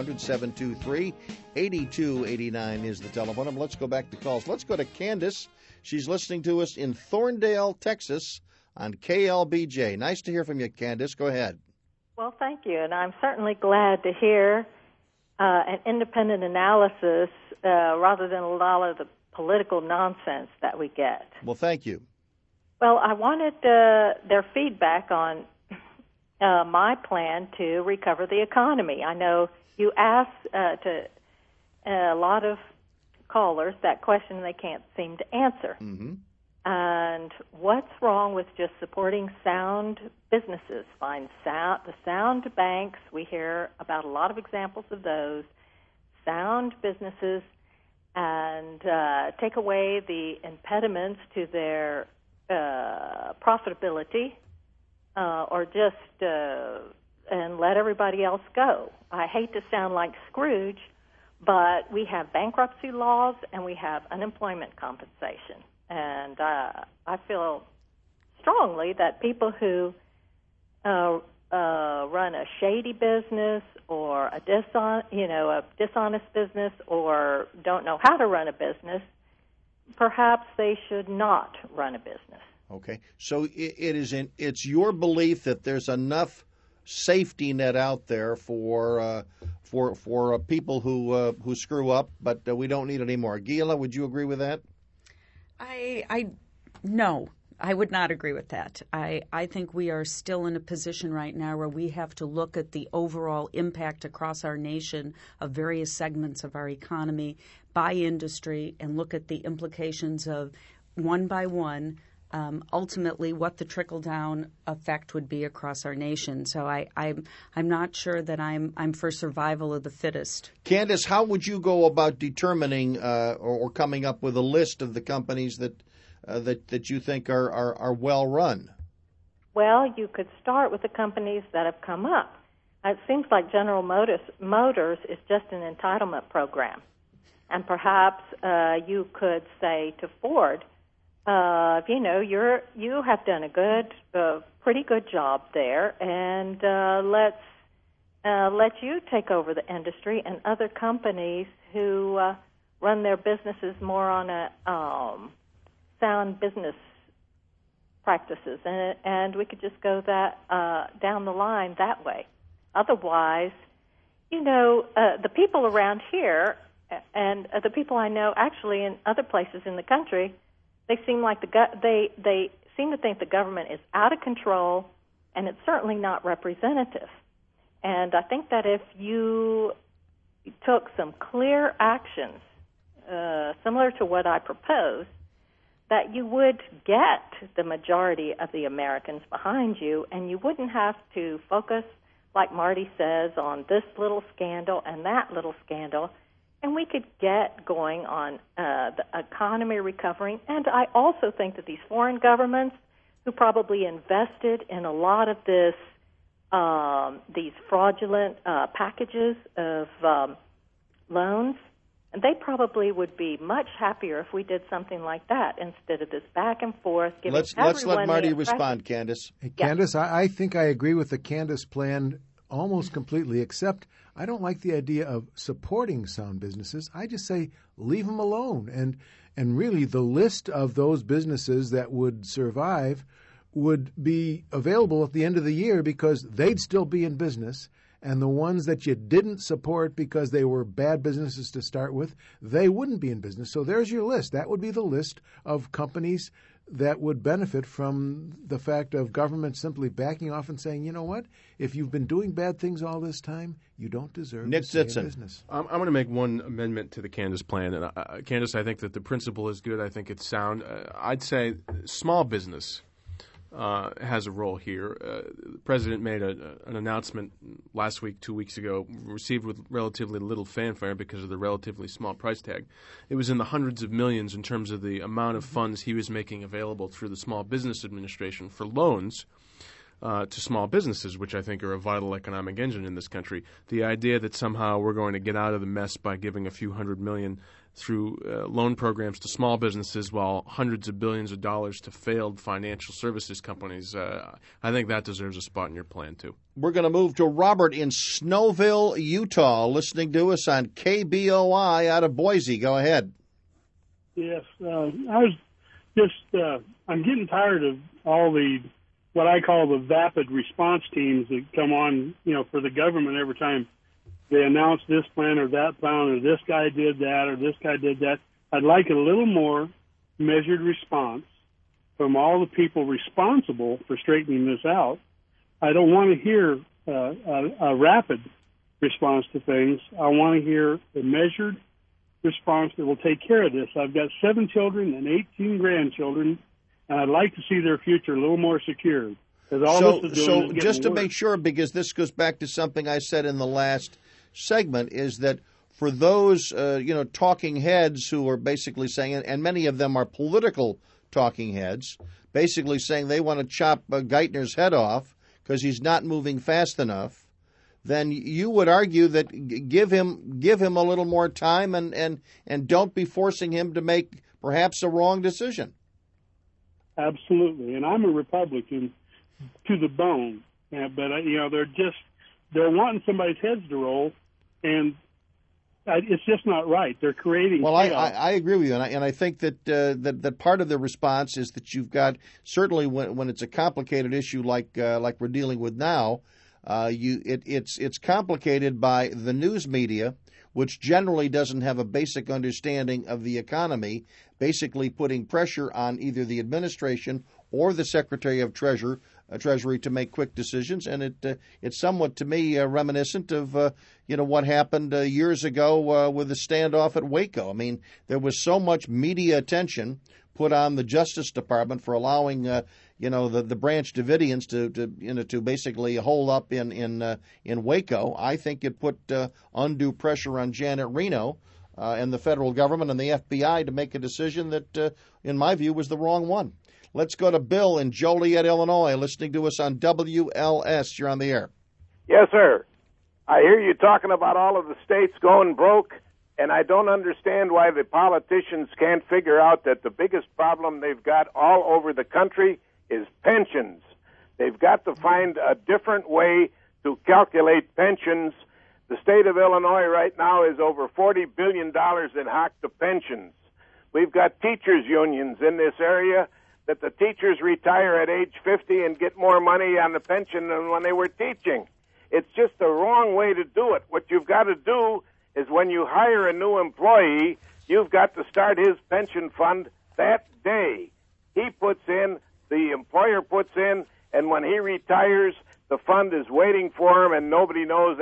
1-800-723-8289 is the telephone number. Let's go back to calls. Let's go to Candace. She's listening to us in Thorndale, Texas on KLBJ. Nice to hear from you, Candace. Go ahead. Well, thank you, and I'm certainly glad to hear an independent analysis rather than a lot of the political nonsense that we get. Well, thank you. Well, I wanted their feedback on my plan to recover the economy. I know you asked to a lot of callers that question they can't seem to answer. Mm-hmm. And what's wrong with just supporting sound businesses? Find the sound banks. We hear about a lot of examples of those. Sound businesses, and take away the impediments to their profitability, or just and let everybody else go. I hate to sound like Scrooge, but we have bankruptcy laws and we have unemployment compensation. And I feel strongly that people who run a shady business or a dishonest business or don't know how to run a business, perhaps they should not run a business. Okay, so it's your belief that there's enough safety net out there for people who screw up, but we don't need any more. Gila, would you agree with that? No, I would not agree with that. I think we are still in a position right now where we have to look at the overall impact across our nation of various segments of our economy by industry and look at the implications of one by one, ultimately what the trickle-down effect would be across our nation. So I'm not sure that I'm for survival of the fittest. Candace, how would you go about determining or coming up with a list of the companies that you think are well run? Well, you could start with the companies that have come up. It seems like General Motors is just an entitlement program, and perhaps you could say to Ford, you have done a pretty good job there, and let you take over the industry, and other companies who run their businesses more on a sound business practices, and we could just go that down the line that way. Otherwise, the people around here and the people I know actually in other places in the country, they seem like they seem to think the government is out of control, and it's certainly not representative. And I think that if you took some clear actions similar to what I propose, that you would get the majority of the Americans behind you, and you wouldn't have to focus, like Marty says, on this little scandal and that little scandal, and we could get going on the economy recovering. And I also think that these foreign governments who probably invested in a lot of these fraudulent packages of loans, and they probably would be much happier if we did something like that instead of this back and forth. Let's let Marty respond, Candace. Hey, Candace, I think I agree with the Candace plan almost completely, except I don't like the idea of supporting sound businesses. I just say leave them alone. And really the list of those businesses that would survive would be available at the end of the year because they'd still be in business. And the ones that you didn't support because they were bad businesses to start with, they wouldn't be in business. So there's your list. That would be the list of companies that would benefit from the fact of government simply backing off and saying, you know what, if you've been doing bad things all this time, you don't deserve to stay in business. I'm going to make one amendment to the Candace plan. And Candace, I think that the principle is good. I think it's sound. I'd say small business. has a role here. The president made an announcement last week, 2 weeks ago, received with relatively little fanfare because of the relatively small price tag. It was in the hundreds of millions in terms of the amount of funds he was making available through the Small Business Administration for loans to small businesses, which I think are a vital economic engine in this country. The idea that somehow we're going to get out of the mess by giving a few $100 million through loan programs to small businesses while hundreds of billions of dollars to failed financial services companies, I think that deserves a spot in your plan, too. We're going to move to Robert in Snowville, Utah, listening to us on KBOI out of Boise. Go ahead. Yes, I was just, I'm getting tired of all the, what I call the vapid response teams that come on, for the government every time they announce this plan or that plan, or this guy did that or this guy did that. I'd like a little more measured response from all the people responsible for straightening this out. I don't want to hear a rapid response to things. I want to hear a measured response that will take care of this. I've got 7 children and 18 grandchildren, and I'd like to see their future a little more secure. So just to make sure, because this goes back to something I said in the last segment, is that for those talking heads who are basically saying, and many of them are political talking heads, basically saying they want to chop Geithner's head off because he's not moving fast enough, then you would argue that give him a little more time and don't be forcing him to make perhaps a wrong decision. Absolutely, and I'm a Republican to the bone, but they're wanting somebody's heads to roll, and it's just not right. They're creating. Well, I agree with you, and I think that that part of the response is that you've got, certainly when it's a complicated issue like we're dealing with now, it's complicated by the news media, which generally doesn't have a basic understanding of the economy, basically putting pressure on either the administration or the Secretary of Treasury to make quick decisions, and it's somewhat, to me, reminiscent of what happened years ago with the standoff at Waco. I mean, there was so much media attention put on the Justice Department for allowing the Branch Davidians to basically hold up in Waco. I think it put undue pressure on Janet Reno and the federal government and the FBI to make a decision that, in my view, was the wrong one. Let's go to Bill in Joliet, Illinois, listening to us on WLS. You're on the air. Yes, sir. I hear you talking about all of the states going broke, and I don't understand why the politicians can't figure out that the biggest problem they've got all over the country is pensions. They've got to find a different way to calculate pensions. The state of Illinois right now is over $40 billion in hock to pensions. We've got teachers' unions in this area that the teachers retire at age 50 and get more money on the pension than when they were teaching. It's just the wrong way to do it. What you've got to do is when you hire a new employee, you've got to start his pension fund that day. He puts in, the employer puts in, and when he retires, the fund is waiting for him, and nobody owes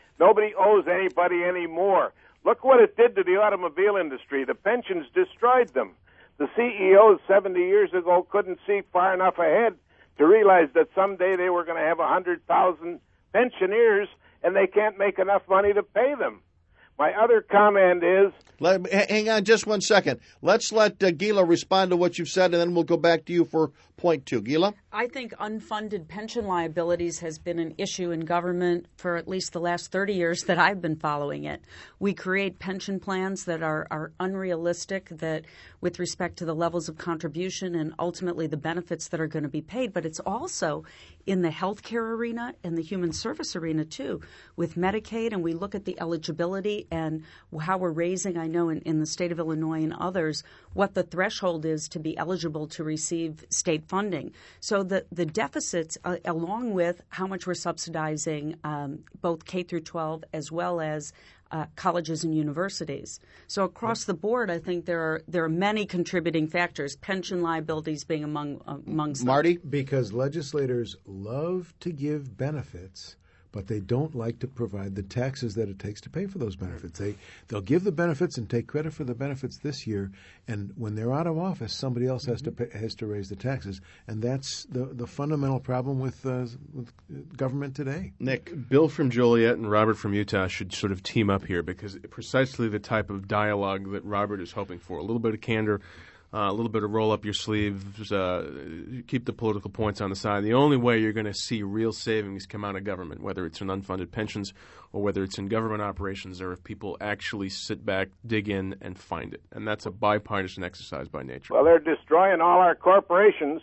anybody any more. Look what it did to the automobile industry. The pensions destroyed them. The CEOs 70 years ago couldn't see far enough ahead to realize that someday they were going to have 100,000 pensioners, and they can't make enough money to pay them. My other comment is... Hang on just 1 second. Let's let Gila respond to what you've said, and then we'll go back to you for point 2. Gila? I think unfunded pension liabilities has been an issue in government for at least the last 30 years that I've been following it. We create pension plans that are unrealistic, that with respect to the levels of contribution and ultimately the benefits that are going to be paid, but it's also in the healthcare arena and the human service arena too, with Medicaid, and we look at the eligibility and how we're raising, I know in the state of Illinois and others, what the threshold is to be eligible to receive state funding. So the deficits, along with how much we're subsidizing both K through 12 as well as colleges and universities. So across the board, I think there are many contributing factors, pension liabilities being amongst them. Marty? Because legislators love to give benefits, but they don't like to provide the taxes that it takes to pay for those benefits. They'll give the benefits and take credit for the benefits this year, and when they're out of office, somebody else has to raise the taxes, and that's the fundamental problem with government today. Nick, Bill from Joliet and Robert from Utah should sort of team up here, because precisely the type of dialogue that Robert is hoping for, a little bit of candor, a little bit of roll up your sleeves, keep the political points on the side. The only way you're going to see real savings come out of government, whether it's in unfunded pensions or whether it's in government operations, or if people actually sit back, dig in, and find it. And that's a bipartisan exercise by nature. Well, they're destroying all our corporations.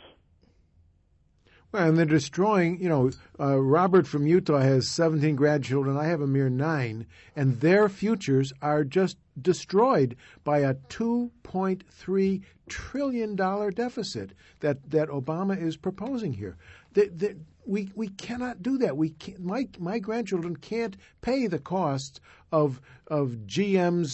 Well, and they're destroying, Robert from Utah has 17 grandchildren. I have a mere 9. And their futures are just destroyed by a $2.3 trillion deficit that Obama is proposing here. We cannot do that. We can't, my grandchildren can't pay the costs of GM's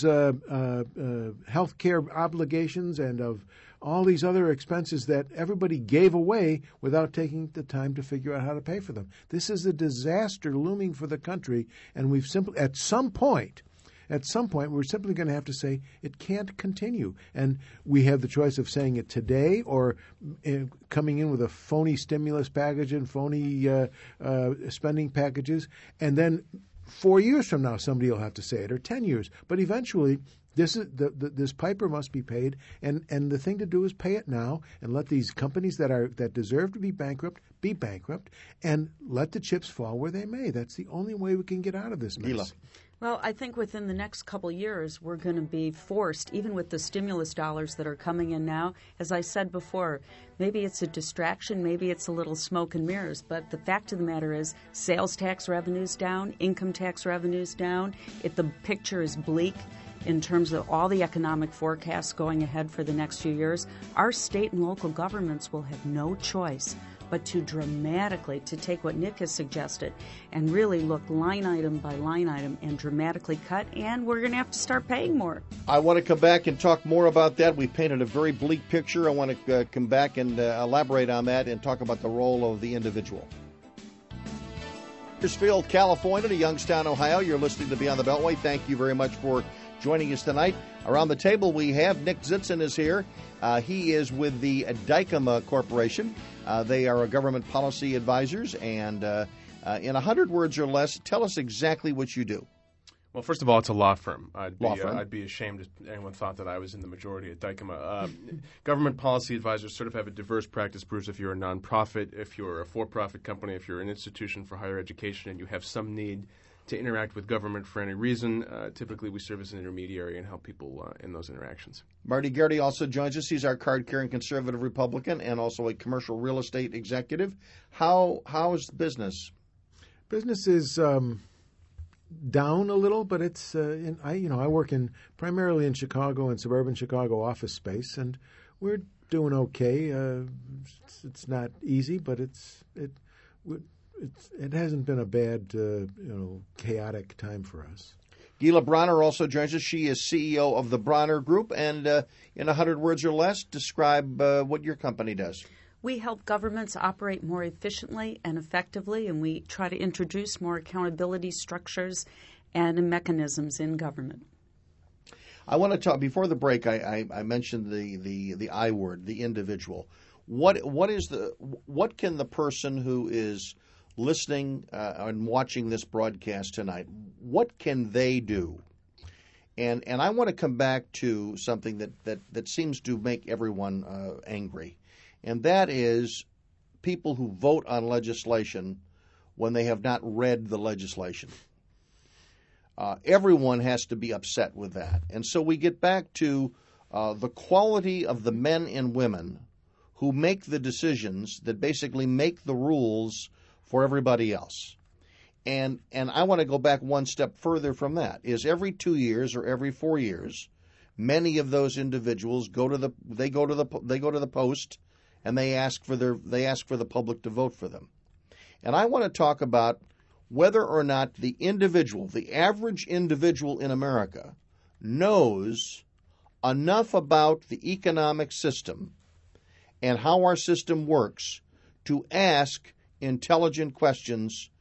health care obligations and of all these other expenses that everybody gave away without taking the time to figure out how to pay for them. This is a disaster looming for the country, and we've simply, at some point, we're simply going to have to say it can't continue. And we have the choice of saying it today or coming in with a phony stimulus package and phony spending packages, and then 4 years from now somebody will have to say it, or 10 years. But eventually, this piper must be paid, and the thing to do is pay it now and let these companies that deserve to be bankrupt, and let the chips fall where they may. That's the only way we can get out of this mess. Gila. Well, I think within the next couple of years, we're going to be forced, even with the stimulus dollars that are coming in now, as I said before, maybe it's a distraction, maybe it's a little smoke and mirrors, but the fact of the matter is sales tax revenue's down, income tax revenue's down. If the picture is bleak in terms of all the economic forecasts going ahead for the next few years, our state and local governments will have no choice but to dramatically, to take what Nick has suggested and really look line item by line item and dramatically cut, and we're going to have to start paying more. I want to come back and talk more about that. We painted a very bleak picture. I want to come back and elaborate on that and talk about the role of the individual. Bakersfield, California to Youngstown, Ohio. You're listening to Beyond the Beltway. Thank you very much for joining us tonight. Around the table we have Nick Zitzen is here. He is with the Dykema Corporation. They are a government policy advisors, and in 100 words or less, tell us exactly what you do. Well, first of all, it's a law firm. I'd be ashamed if anyone thought that I was in the majority at Dykema. Government policy advisors sort of have a diverse practice, Bruce. If you're a nonprofit, if you're a for-profit company, if you're an institution for higher education, and you have some need to interact with government for any reason, typically we serve as an intermediary and help people in those interactions. Marty Garrity also joins us. He's our card-carrying conservative Republican and also a commercial real estate executive. How is business? Business is down a little, but it's I work primarily in Chicago and suburban Chicago office space, and we're doing okay. It's not easy, but it hasn't been a bad, chaotic time for us. Gila Bronner also joins us. She is CEO of the Bronner Group. And in 100 words or less, describe what your company does. We help governments operate more efficiently and effectively, and we try to introduce more accountability structures and mechanisms in government. I want to talk, before the break, I mentioned the I word, the individual. What can the person who is listening and watching this broadcast tonight, what can they do? And I want to come back to something that seems to make everyone angry, and that is people who vote on legislation when they have not read the legislation. Everyone has to be upset with that. And so we get back to the quality of the men and women who make the decisions that basically make the rules for everybody else. And I want to go back one step further from that. Is every 2 years or every 4 years, many of those individuals go to the post and they ask for the public to vote for them. And I want to talk about whether or not the individual, the average individual in America, knows enough about the economic system and how our system works to ask intelligent questions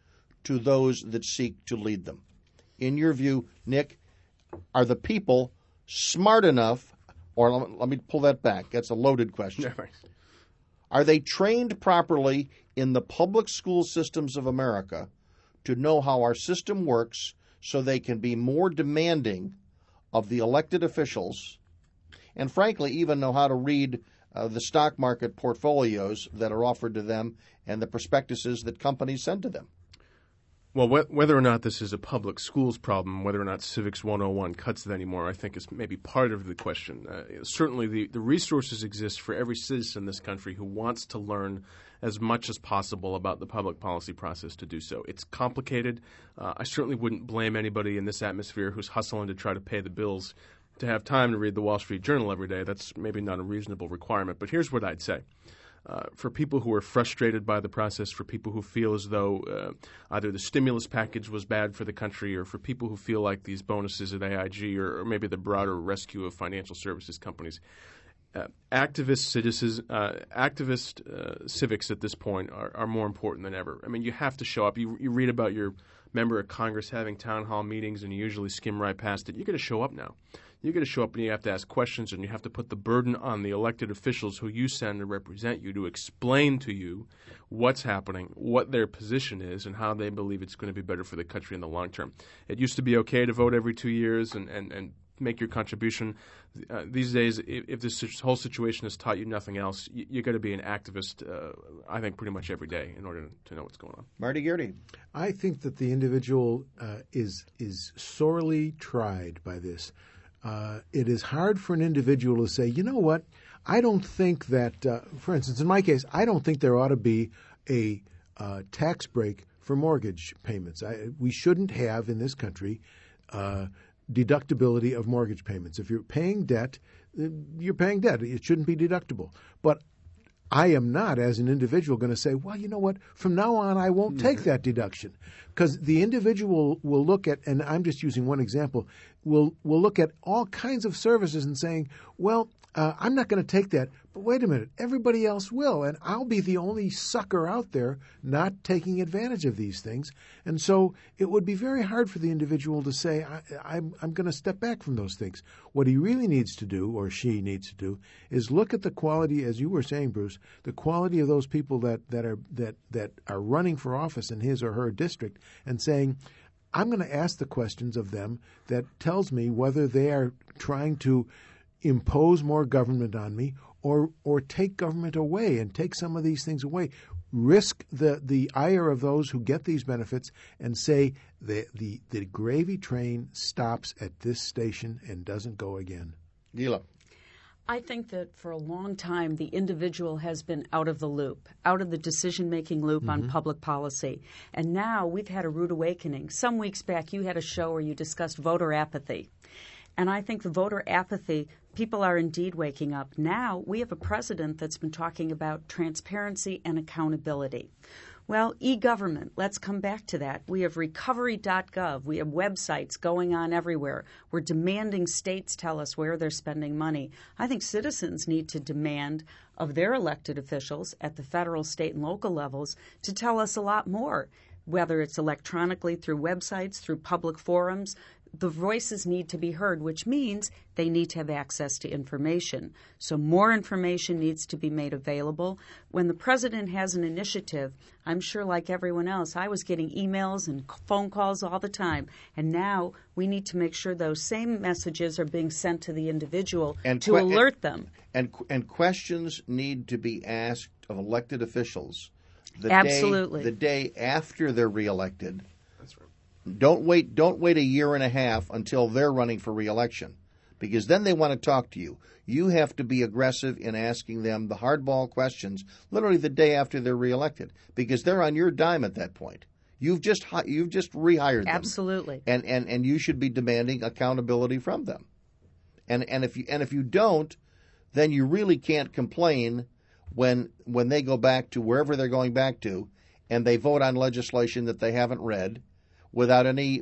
to those that seek to lead them. In your view, Nick, are the people smart enough, or let me pull that back. That's a loaded question. Are they trained properly in the public school systems of America to know how our system works so they can be more demanding of the elected officials and, frankly, even know how to read the stock market portfolios that are offered to them and the prospectuses that companies send to them? Well, whether or not this is a public schools problem, whether or not Civics 101 cuts it anymore, I think is maybe part of the question. Certainly the resources exist for every citizen in this country who wants to learn as much as possible about the public policy process to do so. It's complicated. I certainly wouldn't blame anybody in this atmosphere who's hustling to try to pay the bills to have time to read the Wall Street Journal every day. That's maybe not a reasonable requirement. But here's what I'd say. For people who are frustrated by the process, for people who feel as though either the stimulus package was bad for the country, or for people who feel like these bonuses at AIG or maybe the broader rescue of financial services companies, activist civics at this point are more important than ever. I mean, you have to show up. You read about your member of Congress having town hall meetings and you usually skim right past it. You've got to show up now. You've got to show up and you have to ask questions, and you have to put the burden on the elected officials who you send to represent you to explain to you what's happening, what their position is, and how they believe it's going to be better for the country in the long term. It used to be okay to vote every 2 years and make your contribution. These days, if this whole situation has taught you nothing else, you've got to be an activist, I think, pretty much every day in order to know what's going on. Marty Geraghty. I think that the individual is sorely tried by this. It is hard for an individual to say, you know what, I don't think that, for instance, in my case, I don't think there ought to be a tax break for mortgage payments. We shouldn't have in this country deductibility of mortgage payments. If you're paying debt, you're paying debt. It shouldn't be deductible. But I am not, as an individual, going to say, well, you know what, from now on I won't take that deduction. Because the individual will look at, and I'm just using one example, will look at all kinds of services and saying, well, I'm not going to take that, but wait a minute, everybody else will, and I'll be the only sucker out there not taking advantage of these things. And so it would be very hard for the individual to say, I'm going to step back from those things. What he really needs to do, or she needs to do, is look at the quality, as you were saying, Bruce, the quality of those people that are running for office in his or her district, and saying, I'm going to ask the questions of them that tells me whether they are trying to impose more government on me or take government away and take some of these things away. Risk the ire of those who get these benefits and say the gravy train stops at this station and doesn't go again. Gila. I think that for a long time the individual has been out of the loop, out of the decision-making loop on public policy. And now we've had a rude awakening. Some weeks back you had a show where you discussed voter apathy. And I think the voter apathy, people are indeed waking up. Now we have a president that's been talking about transparency and accountability. Well, e-government, let's come back to that. We have recovery.gov. We have websites going on everywhere. We're demanding states tell us where they're spending money. I think citizens need to demand of their elected officials at the federal, state, and local levels to tell us a lot more, whether it's electronically through websites, through public forums. The voices need to be heard, which means they need to have access to information. So more information needs to be made available. When the president has an initiative, I'm sure like everyone else, I was getting emails and phone calls all the time. And now we need to make sure those same messages are being sent to the individual to alert them. And questions need to be asked of elected officials Absolutely. The day after they're reelected. Don't wait a year and a half until they're running for re-election, because then they want to talk to you. You have to be aggressive in asking them the hardball questions literally the day after they're reelected, because they're on your dime at that point. You've just rehired them. Absolutely. And you should be demanding accountability from them. And if you don't, then you really can't complain when they go back to wherever they're going back to and they vote on legislation that they haven't read, without any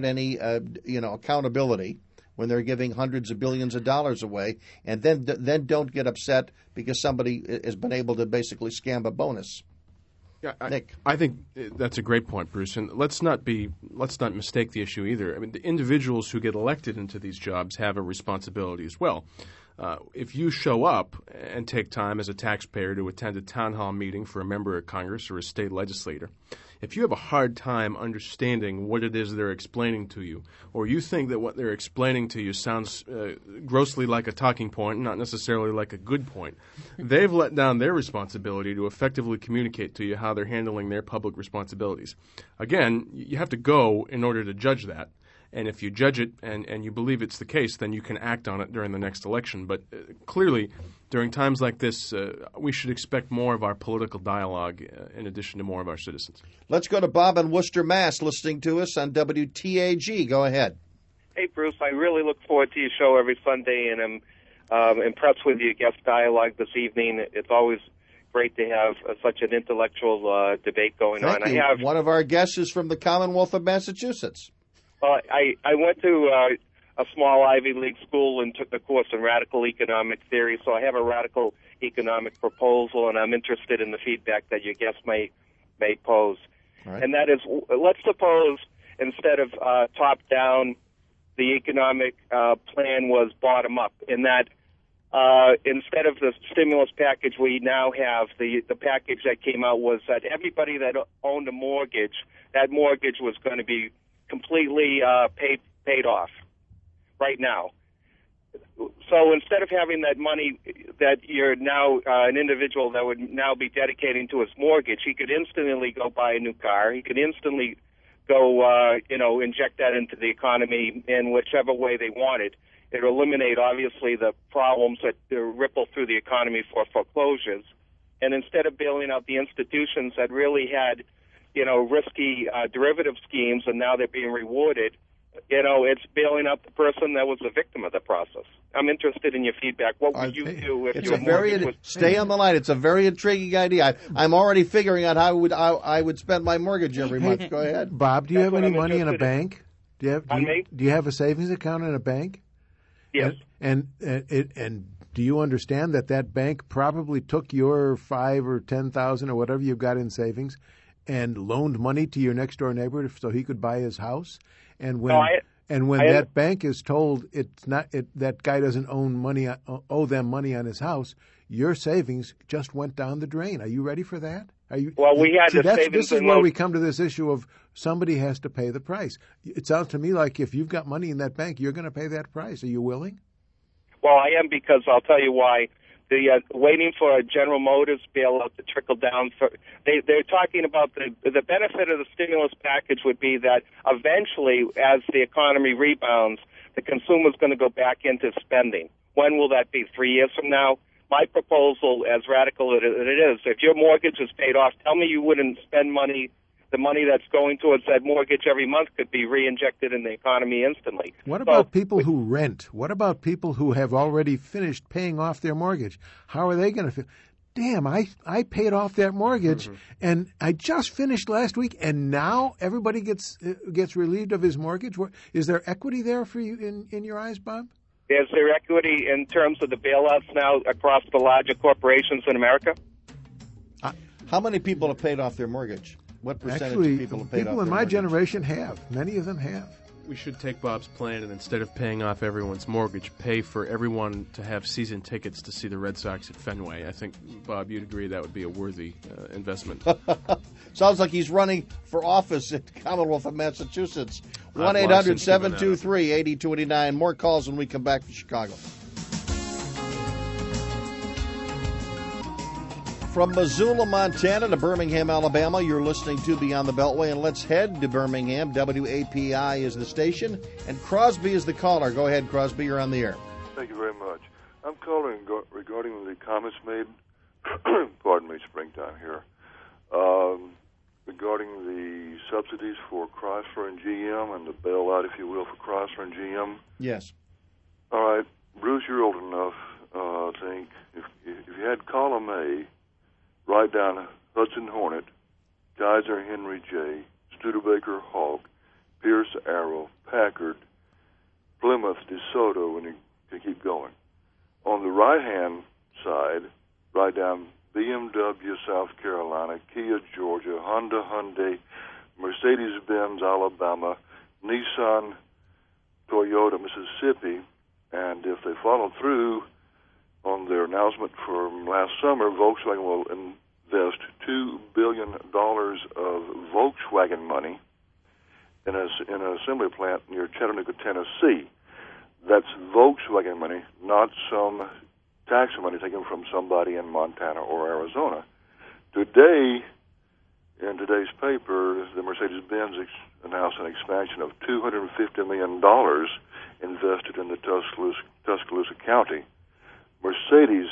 accountability, when they're giving hundreds of billions of dollars away, and then don't get upset because somebody has been able to basically scam a bonus. Yeah, Nick. I think that's a great point, Bruce. And let's not mistake the issue either. I mean, the individuals who get elected into these jobs have a responsibility as well. If you show up and take time as a taxpayer to attend a town hall meeting for a member of Congress or a state legislator, if you have a hard time understanding what it is they're explaining to you, or you think that what they're explaining to you sounds grossly like a talking point, not necessarily like a good point, they've let down their responsibility to effectively communicate to you how they're handling their public responsibilities. Again, you have to go in order to judge that. And if you judge it and you believe it's the case, then you can act on it during the next election. But clearly, during times like this, we should expect more of our political dialogue in addition to more of our citizens. Let's go to Bob in Worcester, Mass., listening to us on WTAG. Go ahead. Hey, Bruce, I really look forward to your show every Sunday, and I'm impressed with your guest dialogue this evening. It's always great to have such an intellectual debate going on. Thank you. One of our guests is from the Commonwealth of Massachusetts. I went to a small Ivy League school and took the course in radical economic theory, so I have a radical economic proposal, and I'm interested in the feedback that your guest may pose. Right. And that is, let's suppose instead of top-down, the economic plan was bottom-up, in that instead of the stimulus package we now have, the package that came out was that everybody that owned a mortgage, that mortgage was going to be completely paid off right now. So instead of having that money that you're now an individual that would now be dedicating to his mortgage, he could instantly go buy a new car. He could instantly go, inject that into the economy in whichever way they wanted. It would eliminate, obviously, the problems that ripple through the economy for foreclosures. And instead of bailing out the institutions that really had risky derivative schemes, and now they're being rewarded, it's bailing out the person that was the victim of the process. I'm interested in your feedback. What would you do if your mortgage was... Stay on the line. It's a very intriguing idea. I'm already figuring out how I would spend my mortgage every month. Go ahead. Bob, do you have any money in a bank? Do you have a savings account in a bank? Yes. And do you understand that bank probably took your $5,000 or $10,000 or whatever you've got in savings and loaned money to your next door neighbor so he could buy his house? And when that bank is told that guy doesn't owe them money on his house, your savings just went down the drain. Are you ready for that? This is where we come to this issue of somebody has to pay the price. It sounds to me like if you've got money in that bank, you're going to pay that price. Are you willing? Well, I am, because I'll tell you why. Waiting for a General Motors bailout to trickle down. They're talking about the benefit of the stimulus package would be that eventually, as the economy rebounds, the consumer's going to go back into spending. When will that be? 3 years from now? My proposal, as radical as it is, if your mortgage is paid off, tell me you wouldn't spend money. The money that's going towards that mortgage every month could be reinjected in the economy instantly. What about people who rent? What about people who have already finished paying off their mortgage? How are they going to feel? Damn, I paid off that mortgage, and I just finished last week, and now everybody gets relieved of his mortgage. Is there equity there for you in your eyes, Bob? Is there equity in terms of the bailouts now across the larger corporations in America? How many people have paid off their mortgage? What percentage of people have paid off their mortgage? People in my generation have. Many of them have. We should take Bob's plan and instead of paying off everyone's mortgage, pay for everyone to have season tickets to see the Red Sox at Fenway. I think, Bob, you'd agree that would be a worthy investment. Sounds like he's running for office at the Commonwealth of Massachusetts. 1-800-723-8289. More calls when we come back from Chicago. From Missoula, Montana to Birmingham, Alabama, you're listening to Beyond the Beltway, and let's head to Birmingham. WAPI is the station, and Crosby is the caller. Go ahead, Crosby, you're on the air. Thank you very much. I'm calling regarding the comments made, springtime here, regarding the subsidies for Chrysler and GM and the bailout, if you will, for Chrysler and GM. Yes. All right, Bruce, you're old enough, I think, if you had column A, write down Hudson Hornet, Kaiser Henry J, Studebaker Hawk, Pierce Arrow, Packard, Plymouth DeSoto, and you can keep going. On the right-hand side, write down BMW, South Carolina, Kia, Georgia, Honda, Hyundai, Mercedes-Benz, Alabama, Nissan, Toyota, Mississippi, and if they follow through on their announcement from last summer, Volkswagen will invest $2 billion of Volkswagen money in an assembly plant near Chattanooga, Tennessee. That's Volkswagen money, not some tax money taken from somebody in Montana or Arizona. Today, in today's paper, the Mercedes-Benz announced an expansion of $250 million invested in the Tuscaloosa County Mercedes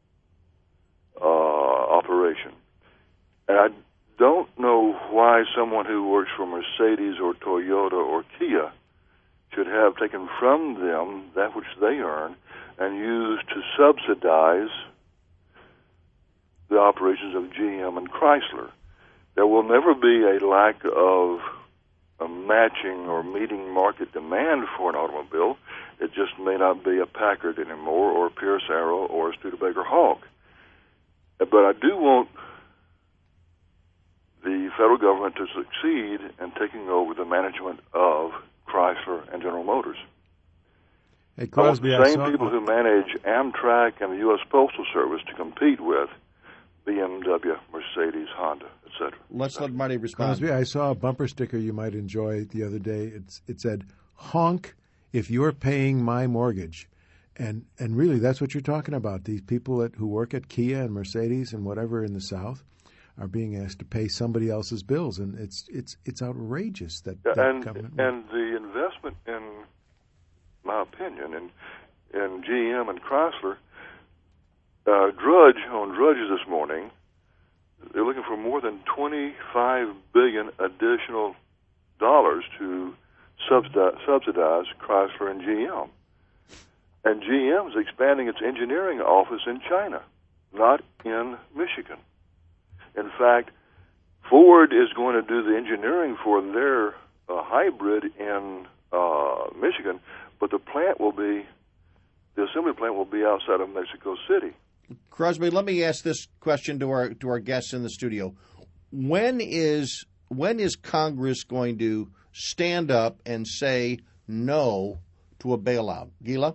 operation. And I don't know why someone who works for Mercedes or Toyota or Kia should have taken from them that which they earn and used to subsidize the operations of GM and Chrysler. There will never be a lack of a matching or meeting market demand for an automobile. It just may not be a Packard anymore, or a Pierce Arrow, or a Studebaker Hawk. But I do want the federal government to succeed in taking over the management of Chrysler and General Motors. Hey, Crosby, I want the same people who manage Amtrak and the U.S. Postal Service to compete with BMW, Mercedes, Honda, etc. Let's let Marty respond. Crosby, I saw a bumper sticker you might enjoy the other day. It said, "Honk if you're paying my mortgage." And really, that's what you're talking about. These people who work at Kia and Mercedes and whatever in the South are being asked to pay somebody else's bills, and it's outrageous that government. And the investment, in my opinion, in GM and Chrysler, Drudge this morning, they're looking for more than $25 billion additional dollars to subsidize Chrysler and GM. And GM is expanding its engineering office in China, not in Michigan. In fact, Ford is going to do the engineering for their hybrid in Michigan, but the assembly plant will be outside of Mexico City. Crosby, let me ask this question to our guests in the studio. When is Congress going to stand up and say no to a bailout? Gila?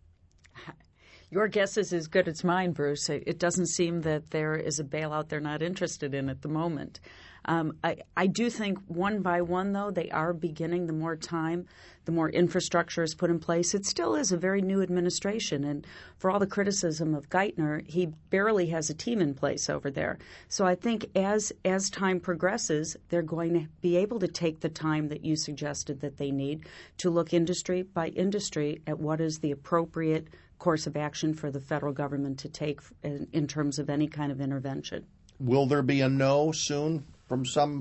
Your guess is as good as mine, Bruce. It doesn't seem that there is a bailout they're not interested in at the moment. I do think one by one, though, they are beginning. The more time, the more infrastructure is put in place. It still is a very new administration, and for all the criticism of Geithner, he barely has a team in place over there. So I think as time progresses, they're going to be able to take the time that you suggested that they need to look industry by industry at what is the appropriate course of action for the federal government to take in terms of any kind of intervention. Will there be a no soon from some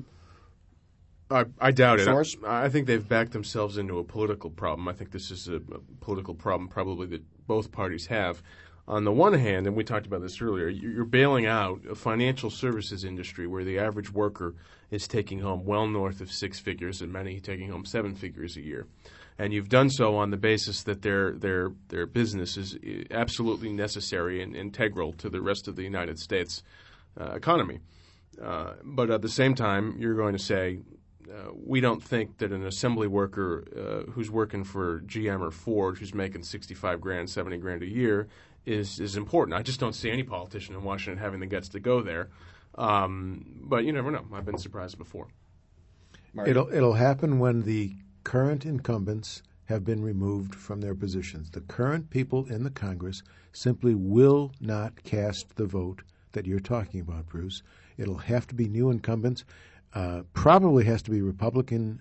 I doubt source? it. I think they've backed themselves into a political problem. I think this is a political problem probably that both parties have. On the one hand, and we talked about this earlier, you're bailing out a financial services industry where the average worker is taking home well north of six figures and many taking home seven figures a year. And you've done so on the basis that their business is absolutely necessary and integral to the rest of the United States economy. But at the same time, you're going to say, we don't think that an assembly worker who's working for GM or Ford, who's making $65,000, $70,000 a year, is important. I just don't see any politician in Washington having the guts to go there. But you never know. I've been surprised before. It'll happen when the current incumbents have been removed from their positions. The current people in the Congress simply will not cast the vote that you're talking about, Bruce. It'll have to be new incumbents. Probably has to be Republican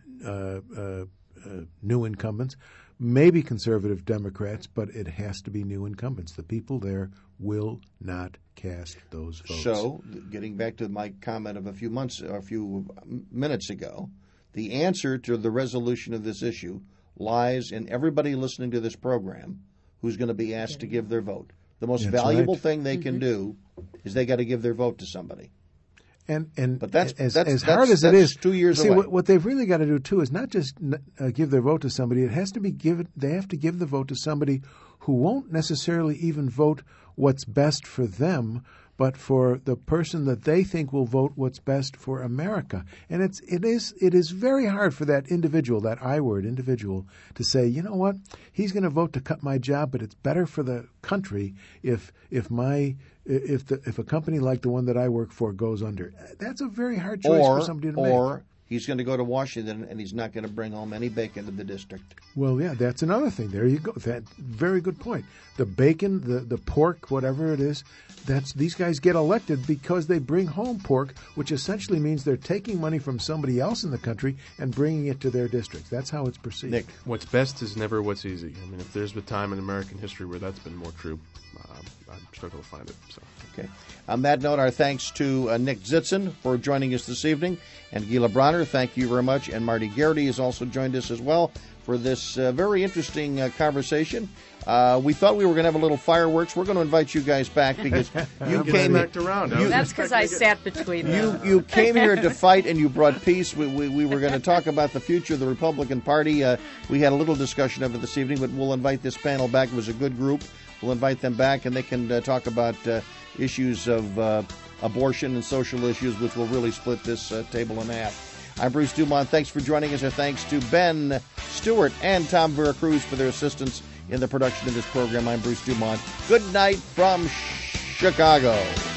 new incumbents, maybe conservative Democrats, but it has to be new incumbents. The people there will not cast those votes. So, getting back to my comment of a few minutes ago, the answer to the resolution of this issue lies in everybody listening to this program who's going to be asked to give their vote. The most valuable thing they can do is they got to give their vote to somebody. But that's as hard as it is, 2 years see, away. What they've really got to do too is not just give their vote to somebody. It has to be given. They have to give the vote to somebody who won't necessarily even vote what's best for them, but for the person that they think will vote what's best for America. And it is very hard for that individual, that I word, individual, to say, you know what, he's going to vote to cut my job, but it's better for the country if a company like the one that I work for goes under. That's a very hard choice for somebody to make. Or he's going to go to Washington and he's not going to bring home any bacon to the district. Well, yeah, that's another thing. There you go. That very good point. The bacon, the pork, whatever it is, these guys get elected because they bring home pork, which essentially means they're taking money from somebody else in the country and bringing it to their districts. That's how it's perceived. Nick, what's best is never what's easy. I mean, if there's been time in American history where that's been more true, I struggle to find it. So. Okay. On that note, our thanks to Nick Zitzen for joining us this evening, and Gila Bronner, thank you very much, and Marty Garrity has also joined us as well for this very interesting conversation. We thought we were going to have a little fireworks. We're going to invite you guys back because you came around. That's because I sat between them. You came here to fight, and you brought peace. We were going to talk about the future of the Republican Party. We had a little discussion of it this evening, but we'll invite this panel back. It was a good group. We'll invite them back, and they can talk about issues of abortion and social issues, which will really split this table in half. I'm Bruce Dumont. Thanks for joining us. Our thanks to Ben Stewart and Tom Veracruz for their assistance in the production of this program. I'm Bruce Dumont. Good night from Chicago.